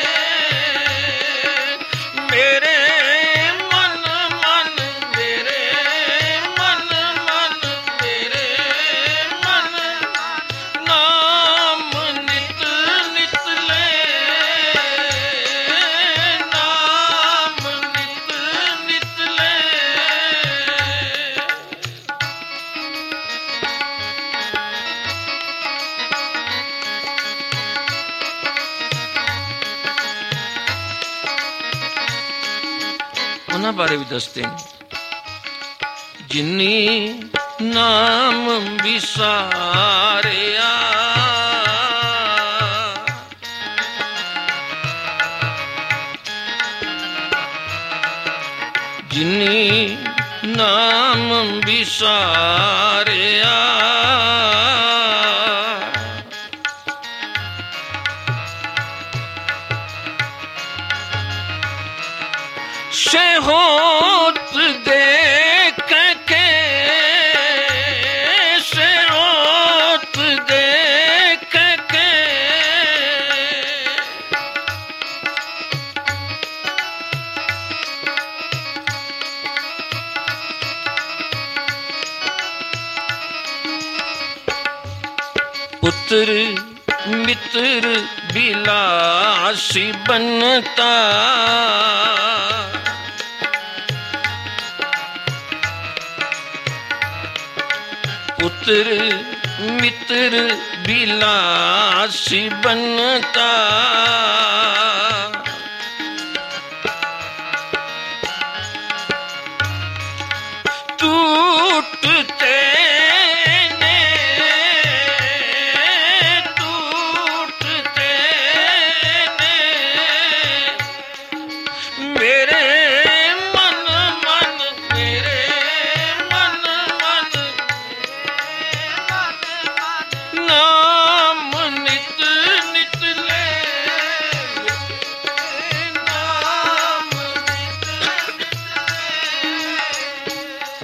मेरे मन मन, मेरे मन मन, मेरे मन नाम नित नित ले, नाम नित नित ले। ਉਹਨਾਂ ਬਾਰੇ ਵੀ ਦੱਸਦੇ ਨੇ, ਜਿਨੀ ਨਾਮ ਵਿਸਾਰਿਆ, ਜਿਨੀ ਨਾਮ ਵਿਸਾਰਿਆ, से होत देख के, से होत देख के, पुत्र मित्र बिलासी बनता, पुत्र मित्र बिलासी बनता, टूटते ने, टूटते ने, मेरे मन मन, मेरे मन मन नाम नित नित ले, नाम नित नित ले।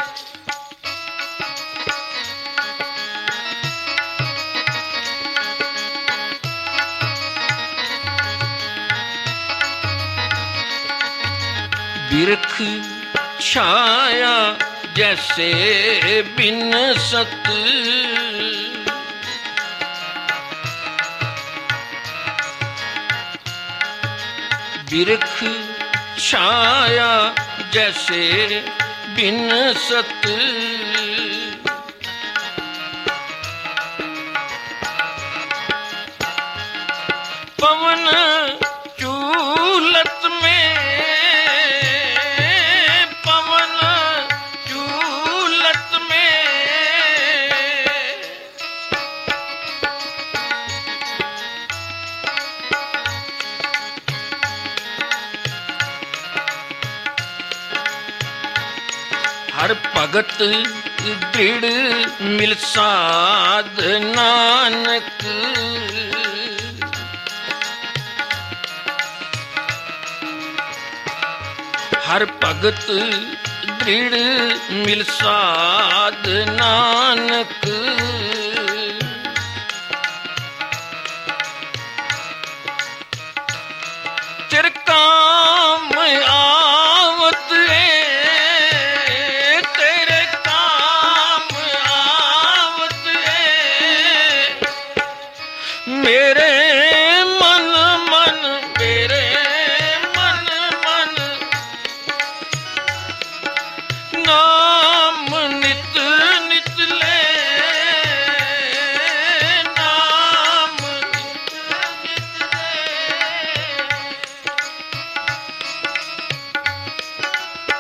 बिरख छाया जैसे बिन सत, बिरख छाया जैसे बिन सत, पवन चूलत में, पवन चूलत में, हर भगत दृढ़ मिल साध नानक, हर भगत दृढ़ मिल साध नानक, तेरे काम आवत है, तेरे काम आवत है, मेरे मन मन, मेरे मन मन नाम नित नित ले, नाम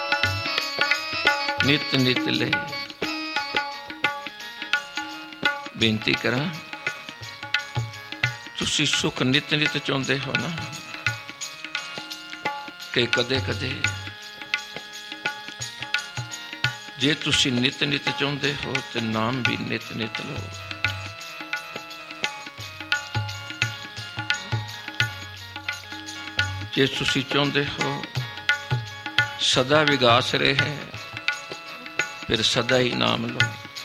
नित नित ले, नित नित ले। बेनती करा, तुसी सुख नित नित चाहुंदे हो ना कि कदे कदे? जे तुसी नित नित चाहुंदे हो तो नाम भी नित नित लो। जे तुसी चाहुंदे हो सदा विगास रहे, फिर सदा ही नाम लो।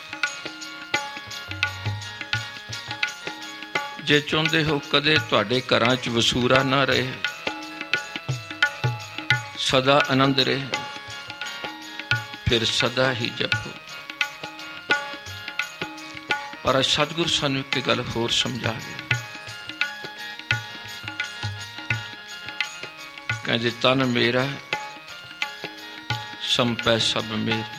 जे चाहुंदे हो कदे तुहाडे घरां च वसूरा ना रहे, सदा आनंद रहे, फिर सदा ही जपो। पर सतगुरु सानू एक गल होर समझा गए, कहते तन मेरा संपै सब मेरी।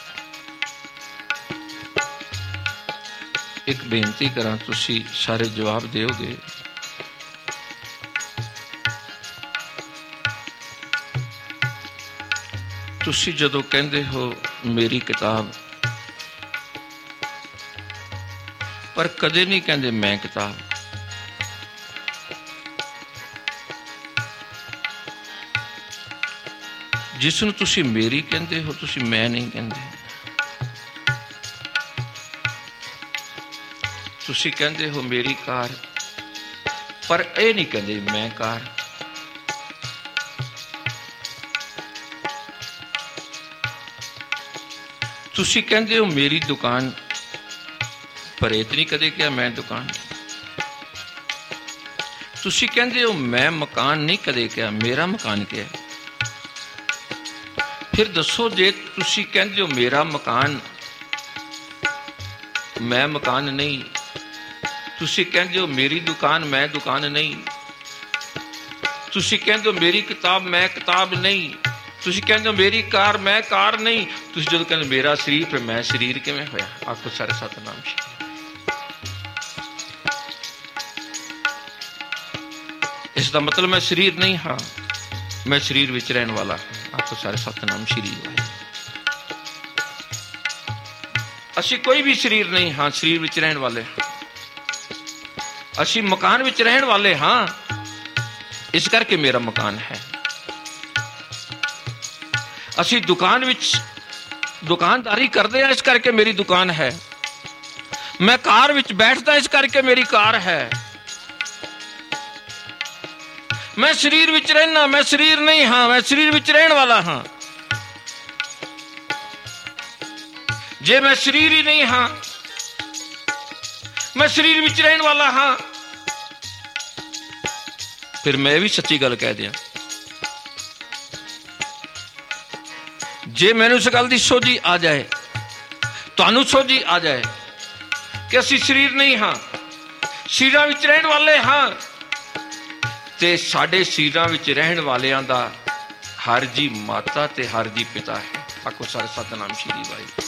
एक बेनती करा, तुसी सारे जवाब दोगे। तुसी जदों कहंदे हो मेरी किताब, पर कदे नहीं कहंदे मैं किताब। जिसनूं तुसी मेरी कहंदे हो, तुसी मैं नहीं कहंदे। तुसी कहंदे हो मेरी कार, पर यह नहीं कहंदे मैं कार। तुसी कहंदे हो मेरी दुकान, पर ये नहीं कदे क्या मैं दुकान। तुसी कहंदे हो मैं मकान, नहीं कदे क्या मेरा मकान क्या है। फिर दसो, जे तुसी कहंदे हो मेरा मकान, मैं मकान नहीं। तुसी कहंदे हो मेरी दुकान, मैं दुकान नहीं। तुसी कहंदे हो मेरी किताब, मैं किताब नहीं। तुसी कहंदे हो मेरी कार, मैं कार नहीं। तुसी जदों कहंदे मेरा शरीर, फिर मैं शरीर किवें होया? आखो सारे सतनाम श्री। इसका मतलब मैं शरीर नहीं हाँ, मैं शरीर विच रहने वाला। आखो सारे सतनाम श्री। असी कोई भी शरीर नहीं हाँ, शरीर विच रहने वाले। असी मकान विच रहने वाले हाँ, इस करके मेरा मकान है। असी दुकान विच दुकानदारी करते हैं, इस करके मेरी दुकान है। मैं कार विच बैठता, इस करके मेरी कार है। मैं शरीर विच रहना, मैं शरीर नहीं हाँ, मैं शरीर विच रहने वाला हाँ। जे मैं शरीर ही नहीं हाँ, मैं शरीर विच रहने वाला हाँ, फिर मैं भी सच्ची गल कह दिया। जे मैनू इस गल की सोझी आ जाए, तुहानू सोझी आ जाए कि असी शरीर नहीं हाँ, शरीरां विच रहने वाले हाँ, ते साडे शरीरां विच रहने वालियां दा हर जी माता ते हर जी पिता है। आखो सारे सतनाम श्री वाहिगुरू।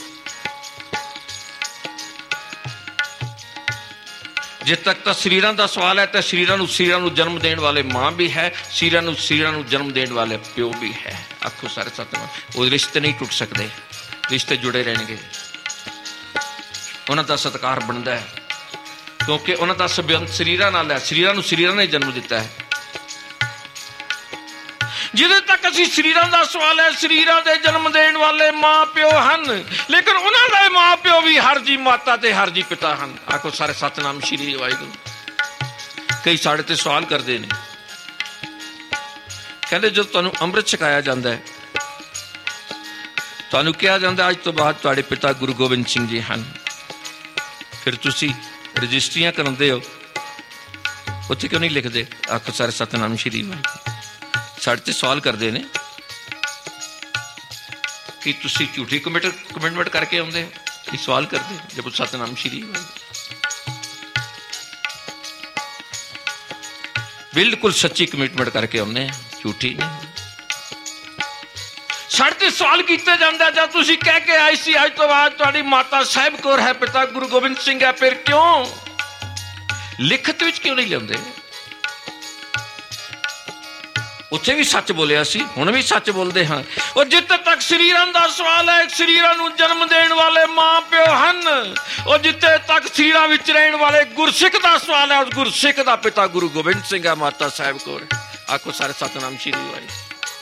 जिस तक तो शरीरां दा सवाल है, तो शरीरां नू जन्म देने वाले मां भी है, शरीरां नू जन्म देने वाले प्यो भी है। आखो सारे सतनाम। वो रिश्ते नहीं टूट सकते, रिश्ते जुड़े रहणगे। उन्हां दा सत्कार बनदा है, क्योंकि उन्हां दा संबंध शरीरां नाल है। शरीरां ने जन्म दिता है। जिदे तक असी शरीरां दा सवाल है, शरीरां दे जन्म देने वाले मां प्यो हन, लेकिन उन्हां दे मां प्यो भी हर जी माता ते हर जी पिता हन। आखो सारे सतनाम श्री वाहिगुरू। कई साढ़े ते सवाल करते हैं, कहते जो तुहानू अमृत छकाया जाता है, तुहानू कहा जाता अज तो बाद तुहाडे पिता गुरु गोबिंद सिंह जी हैं, फिर तुसी रजिस्ट्रियां करांदे हो, उत्थे क्यों नहीं लिखते? आखो सारे सतनाम श्री वाहिगुरू। साढ़े ते सवाल करते हैं कि तुसी झूठी कमिटमेंट करके आउंदे हो, सवाल करते जब सतनाम श्री वाहिगुरू। बिल्कुल सच्ची कमिटमेंट करके आउने, झूठी नहीं। साढ़े ते सवाल किया जाता जब तुसी कह के आई सी अज तो बाद तुहाडी माता साहिब कौर है, पिता गुरु गोबिंद सिंह है, फिर क्यों लिखत विच क्यों नहीं लियाउंदे? उत्थे भी सच बोलिया सी, हुण भी सच बोलते हाँ। और जिथे तक शरीरां दा सवाल है, शरीरां नूं जन्म देण वाले मां प्यो हन। और जिथे तक शरीरां विच रहण वाले गुरसिख दा सवाल है, उस गुरसिख दा पिता गुरु गोबिंद सिंह है, माता साहिब कौर। आखो सारे सतनाम श्री वाहिगुरू।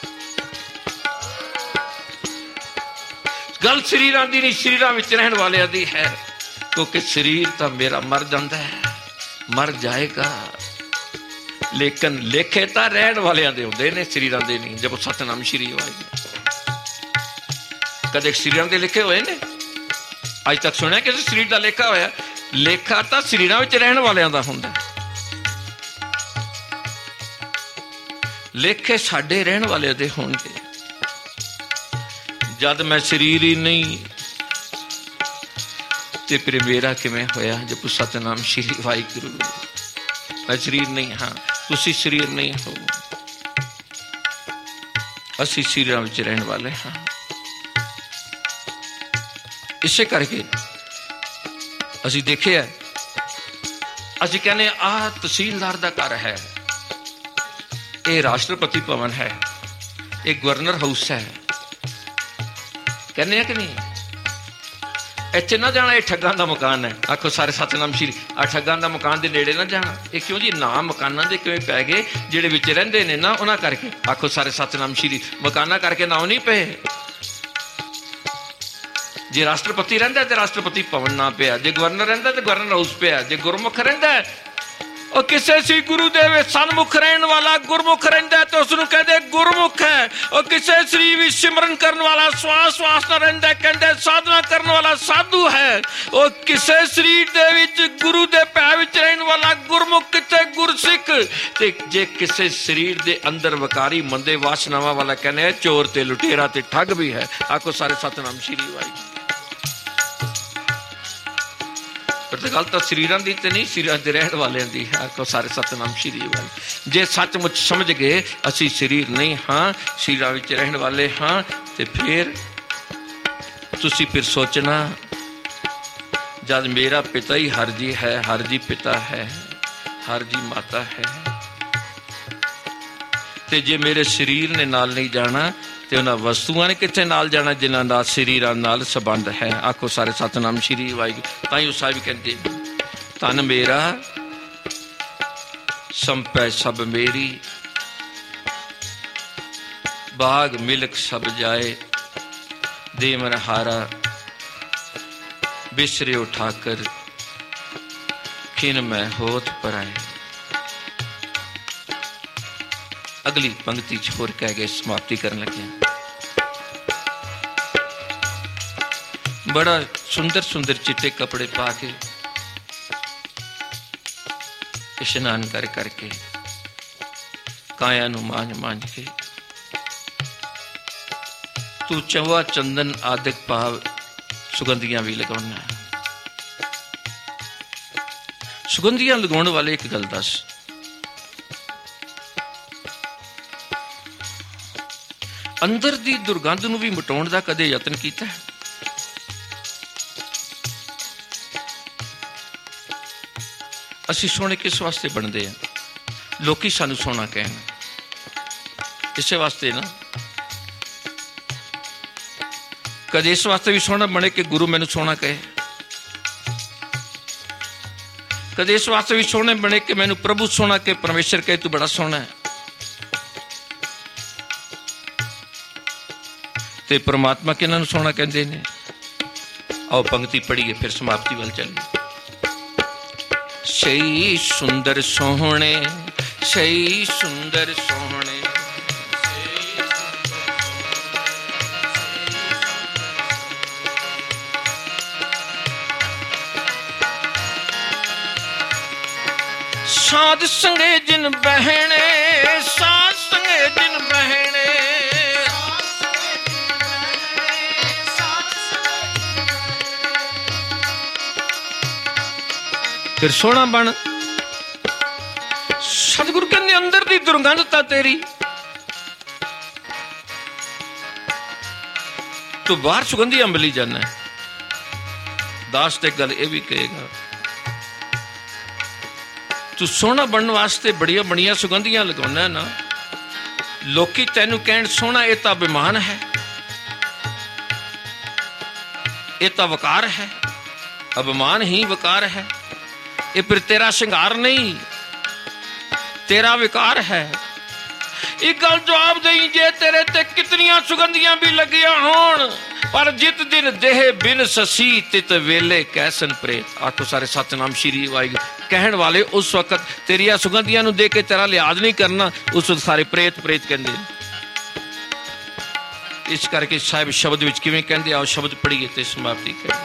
गल शरीरां दी नहीं, शरीरां विच रहण वालियां दी है। क्योंकि शरीर तो मेरा मर जाता है, मर जाएगा, लेकिन लेखे तो रहन वालियां दे होंदे ने, शरीरां दे नहीं। जब सतनाम श्री वाहिगुरू। कदे शरीरां दे लिखे हुए ने? अज तक सुनिया कि शरीर का लेखा होया? लेखा तो शरीरां विच रहन वालियां दा हुंदा। लेखे साडे रहन वाले दे होणगे। जद मैं शरीर ही नहीं ते फिर मेरा किवें होया? जब सतनाम श्री वाहिगुरू। मैं शरीर नहीं हाँ, तुसी शरीर नहीं हो, असी शरीरां विच रहण वाले हाँ। इसे करके असी देखे है, असी कहने आ तहसीलदार दा घर है, ये राष्ट्रपति भवन है, एक गवर्नर हाउस है, कहने कि नहीं? इत्थे ना जाना, ये ठग्गां दा मकान है। आखो सारे सतनाम श्री। आ ठग्गां दा मकान दे नेड़े ना जाना। ये क्यों जी? नाम मकानां दे किवें पै गए? जिहड़े विच रहिंदे ने ना उन्हां करके। आखो सारे सतनाम श्री। मकानां करके नाम नहीं पे। जे राष्ट्रपति रहिंदा ते राष्ट्रपति भवन ना पिया, जे गवर्नर रहिंदा ते गवर्नर हाउस पिया, जे गुरमुख रहिंदा और किसी श्री गुरु देव सन्मुख रहने वाला गुरमुख रहिंदा तो उसनूं कहंदे गुरमुख है। और किसी श्री भी सिमरन करने वाला श्वास श्वास ना रहिंदा कहंदे साधना करने वाला साधु है। और किसी शरीर दे विच गुरु दे भै विच रहने वाला गुरमुख किथे गुरसिख। ते जे किसी शरीर दे अंदर वकारी मंदे वासनावां वाला कहने चोर ते लुटेरा ते ठग भी है। आखो सारे सतनाम श्री वाहिगुरू। पर गल तो शरीरां दी ते नहीं, शरीरां दे रहण वालियां दी है। आखो सारे सतनाम श्री वाहिगुरू। जे सचमुच समझ गए असी शरीर नहीं हाँ, शरीरां विच रहण वाले हाँ, ते फिर तुसी फिर सोचना, जद मेरा पिता ही हर जी है, हर जी पिता है, हर जी माता है, ते जे मेरे शरीर ने नाल नहीं जाना ते उन्हां वस्तुआं ने कित्थे नाल जाना जिन्हां दा शरीरां नाल संबंध है। आखो सारे सतनाम श्री वाहिगुरू। ताईं साहिब कहंदे तन मेरा संपै सब मेरी, बाग मिलक सब जाए, दे मन हारा बिसरे उठाकर, खिन मैं होत पराए। अगली पंक्ति छोड़ कह गए, समाप्ति करने लगे। बड़ा सुंदर सुंदर चिट्टे कपड़े पा के, स्नान कर करके, काया नू मांझ मांझ के, तू चवा चंदन आदिक भाव सुगंधियां भी लगाउना। सुगंधियां लगाने वाले एक गल दस, अंदर दी दुर्गंध नूं भी मिटाउण दा कदे यतन कीता है? असी सोने किस वास्ते बनते हैं? लोकी सानू सोना कहन इसे वास्ते ना। कदे इस वास्ते भी सोना बने कि गुरु मैनू सोना कहे, कदे इस वास्ते भी सोने बने कि मैनू प्रभु सोना के परमेश्वर कहे तू बड़ा सोना है। ते परमात्मा किन्हां नूं सोना कहंदे ने? आओ पंक्ति पढ़िए फिर समाप्ति वाल चलिए। सही सुंदर सोहणे, सही सुंदर सोहणे, साध संगे जिन बहने, साध संगे जिन बहने, फिर सोना बन। सतगुरु कहते अंदर दी दुर्गंधता तेरी, तू बाहर सुगंधी अंबली जाना है। दास ते गल ये भी कहेगा, तू सोना बनने वास्ते बड़िया बड़िया सुगंधियां लगाना है ना, ਲੋਕੀ ਤੈਨੂੰ ਕਹਿਣ ਸੋਹਣਾ ਇਹ ਤਾਂ ਅਭਿਮਾਨ ਹੈ, ਇਹ ਤਾਂ ਵਕਾਰ ਹੈ। ਅਭਿਮਾਨ ਹੀ ਵਕਾਰ ਹੈ। ਇਹ ਫਿਰ ਤੇਰਾ ਸ਼ਿੰਗਾਰ ਨਹੀਂ, ਤੇਰਾ ਵਿਕਾਰ ਹੈ। ਇੱਕ ਗੱਲ ਜਵਾਬ ਦੇਈ, ਜੇ ਤੇਰੇ ਤੇ ਕਿਤਨੀਆਂ ਸੁਗੰਧੀਆਂ ਵੀ ਲੱਗੀਆਂ ਹੋਣ, ਪਰ ਜਿਤ ਦਿਨ ਦੇਹ ਬਿਨ ਸਸੀ ਤਿਤ ਵੇਲੇ ਕੈਸਨ ਪ੍ਰੇਤ। ਆਖੋ ਸਾਰੇ ਸਤਨਾਮ ਸ਼੍ਰੀ ਵਾਹਿਗੁਰੂ। ਕਹਿਣ ਵਾਲੇ ਉਸ ਵਕਤ ਤੇਰੀਆਂ ਸੁਗੰਧੀਆਂ ਨੂੰ ਦੇਖ ਕੇ ਤੇਰਾ ਲਿਹਾਜ਼ ਨਹੀਂ ਕਰਨਾ, ਉਸ ਵਕਤ ਸਾਰੇ ਪ੍ਰੇਤ ਪ੍ਰੇਤ ਕਹਿੰਦੇ। ਇਸ ਕਰਕੇ ਸਾਹਿਬ ਸ਼ਬਦ ਵਿੱਚ ਕਿਵੇਂ ਕਹਿੰਦੇ, ਆਓ ਸ਼ਬਦ ਪੜ੍ਹੀਏ ਤੇ ਸਮਾਪਤੀ ਕਰੀਏ।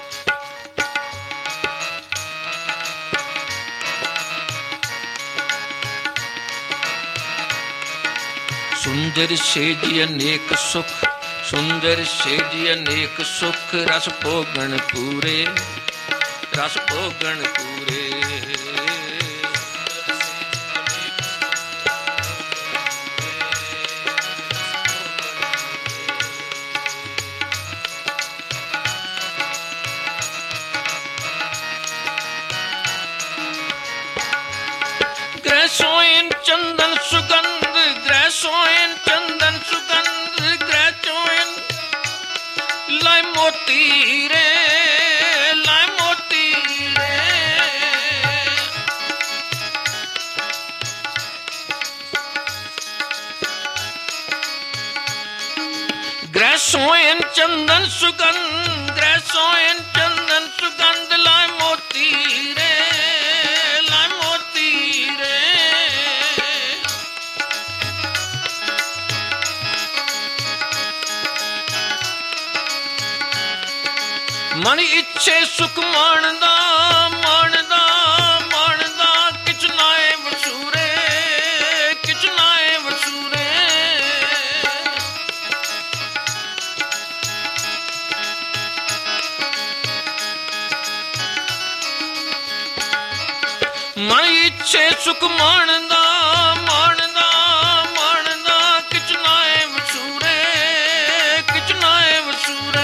सुंदर सेज अनेक सुख, सुंदर सेज अनेक सुख, रस भोगन पूरे, रस भोगन पूरे। ग्रह सोइन चंदन सुगंध, ग्रह सोइन चंदन सुगंध, ग्रह चोइन लाय मोती रे, लाय मोती रे। ग्रह सोइन चंदन सुगंध, ग्रह सोइन चंदन सुगंध, लाय मोती रे, लाय मोती रे। मन इच्छे सुख मानदा, मानदा, मानदा, किछ नाए वसूरे, किछ नाए वसूरे। मन इच्छे सुख मानदा, मानदा, मानदा, किछ नाए वसूरे, किछ नाए वसूरे।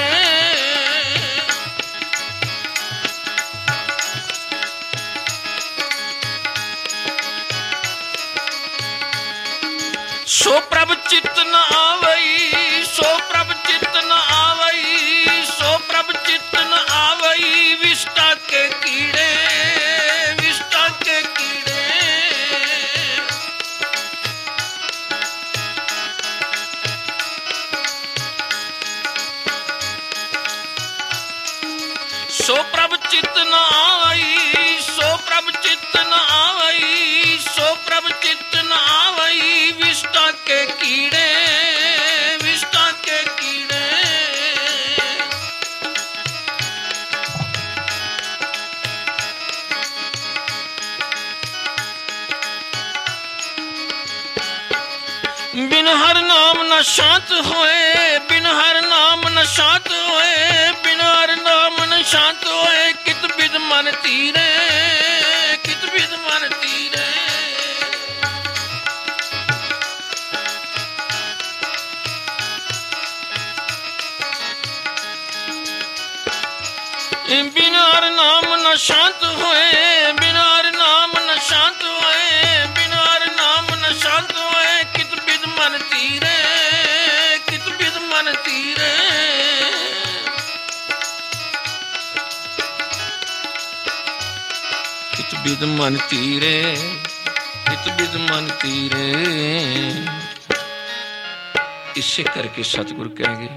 सो प्रभ चित्त न आवई, सो प्रभ चित्त न आवई, सो प्रभ चित्त न आवई, विष्टा के कीड़े, विष्टा के कीड़े। सो प्रभ चित्त न आवई, सो प्रभ चित्त न आवई, सो प्रभ चित्त न आवई, विष्टा के कीड़े, विष्टा के कीड़े। बिन हर नाम न शांत होए, बिन हर नाम न शांत होए, बिन हर नाम न शांत होए, कित बिद मन तीरे, कित बिद मन तीरे। बिन हर नाम न शांत होए, बिन हर नाम न शांत होए, बिन हर नाम न शांत होए, कित बिद मन तीरे, कित बिद मन तीरे। कित बिद मन तीरे, कित बिद मन तीरे। इसे करके सतगुरु कहेंगे,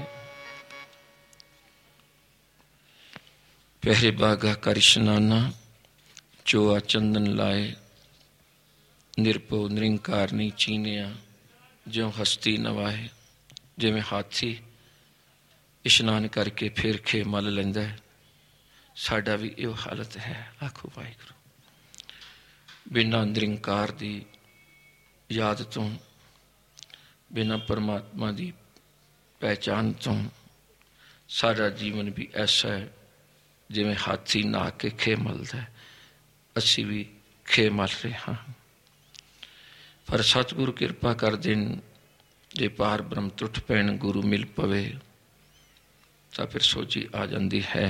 पहरे बागा कर इशनाना, चोआ चंदन लाए, निरपो निरंकार नहीं चीनिया, ज्यों हस्ती नवाए। जिवें हाथी इशनान करके फिर खे मल लैंदा है, साडा भी इहो हालत है। आखो वाहिगुरू। बिना निरंकार दी याद तो, बिना परमात्मा दी पहचान तो सारा जीवन भी ऐसा है जिवें हाथी नहा के खे मलदा है। असी भी खे मल रहे हाँ, पर सतगुरु किरपा कर देन, जे पार ब्रह्म टुट पैण गुरु मिल पवे, तो फिर सोची आ जाती है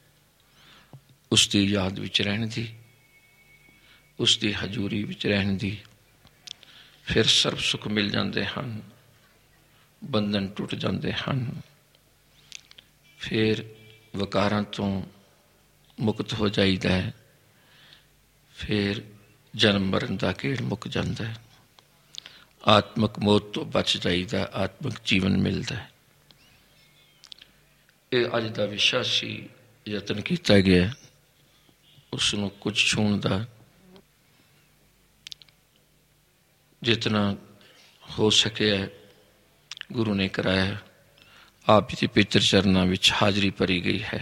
उसकी याद विच रहण दी, उसकी हजूरी विच रहण दी। ਫਿਰ ਸਰਬ ਸੁੱਖ ਮਿਲ ਜਾਂਦੇ ਹਨ, ਬੰਧਨ ਟੁੱਟ ਜਾਂਦੇ ਹਨ, ਫਿਰ ਵਿਕਾਰਾਂ ਤੋਂ ਮੁਕਤ ਹੋ ਜਾਈਦਾ ਹੈ, ਫਿਰ ਜਨਮ ਮਰਨ ਦਾ ਘੇੜ ਮੁੱਕ ਜਾਂਦਾ ਹੈ, ਆਤਮਕ ਮੌਤ ਤੋਂ ਬਚ ਜਾਈਦਾ, ਆਤਮਕ ਜੀਵਨ ਮਿਲਦਾ ਹੈ। ਇਹ ਅੱਜ ਦਾ ਵਿਸ਼ਾ ਸੀ। ਯਤਨ ਕੀਤਾ ਗਿਆ ਉਸ ਨੂੰ ਕੁਝ ਛੂਹਣ ਦਾ, ਜਿਤਨਾ ਹੋ ਸਕਿਆ ਗੁਰੂ ਨੇ ਕਰਾਇਆ। ਆਪ ਜੀ ਦੇ ਪਵਿੱਤਰ ਚਰਨਾਂ ਵਿੱਚ ਹਾਜ਼ਰੀ ਭਰੀ ਗਈ ਹੈ।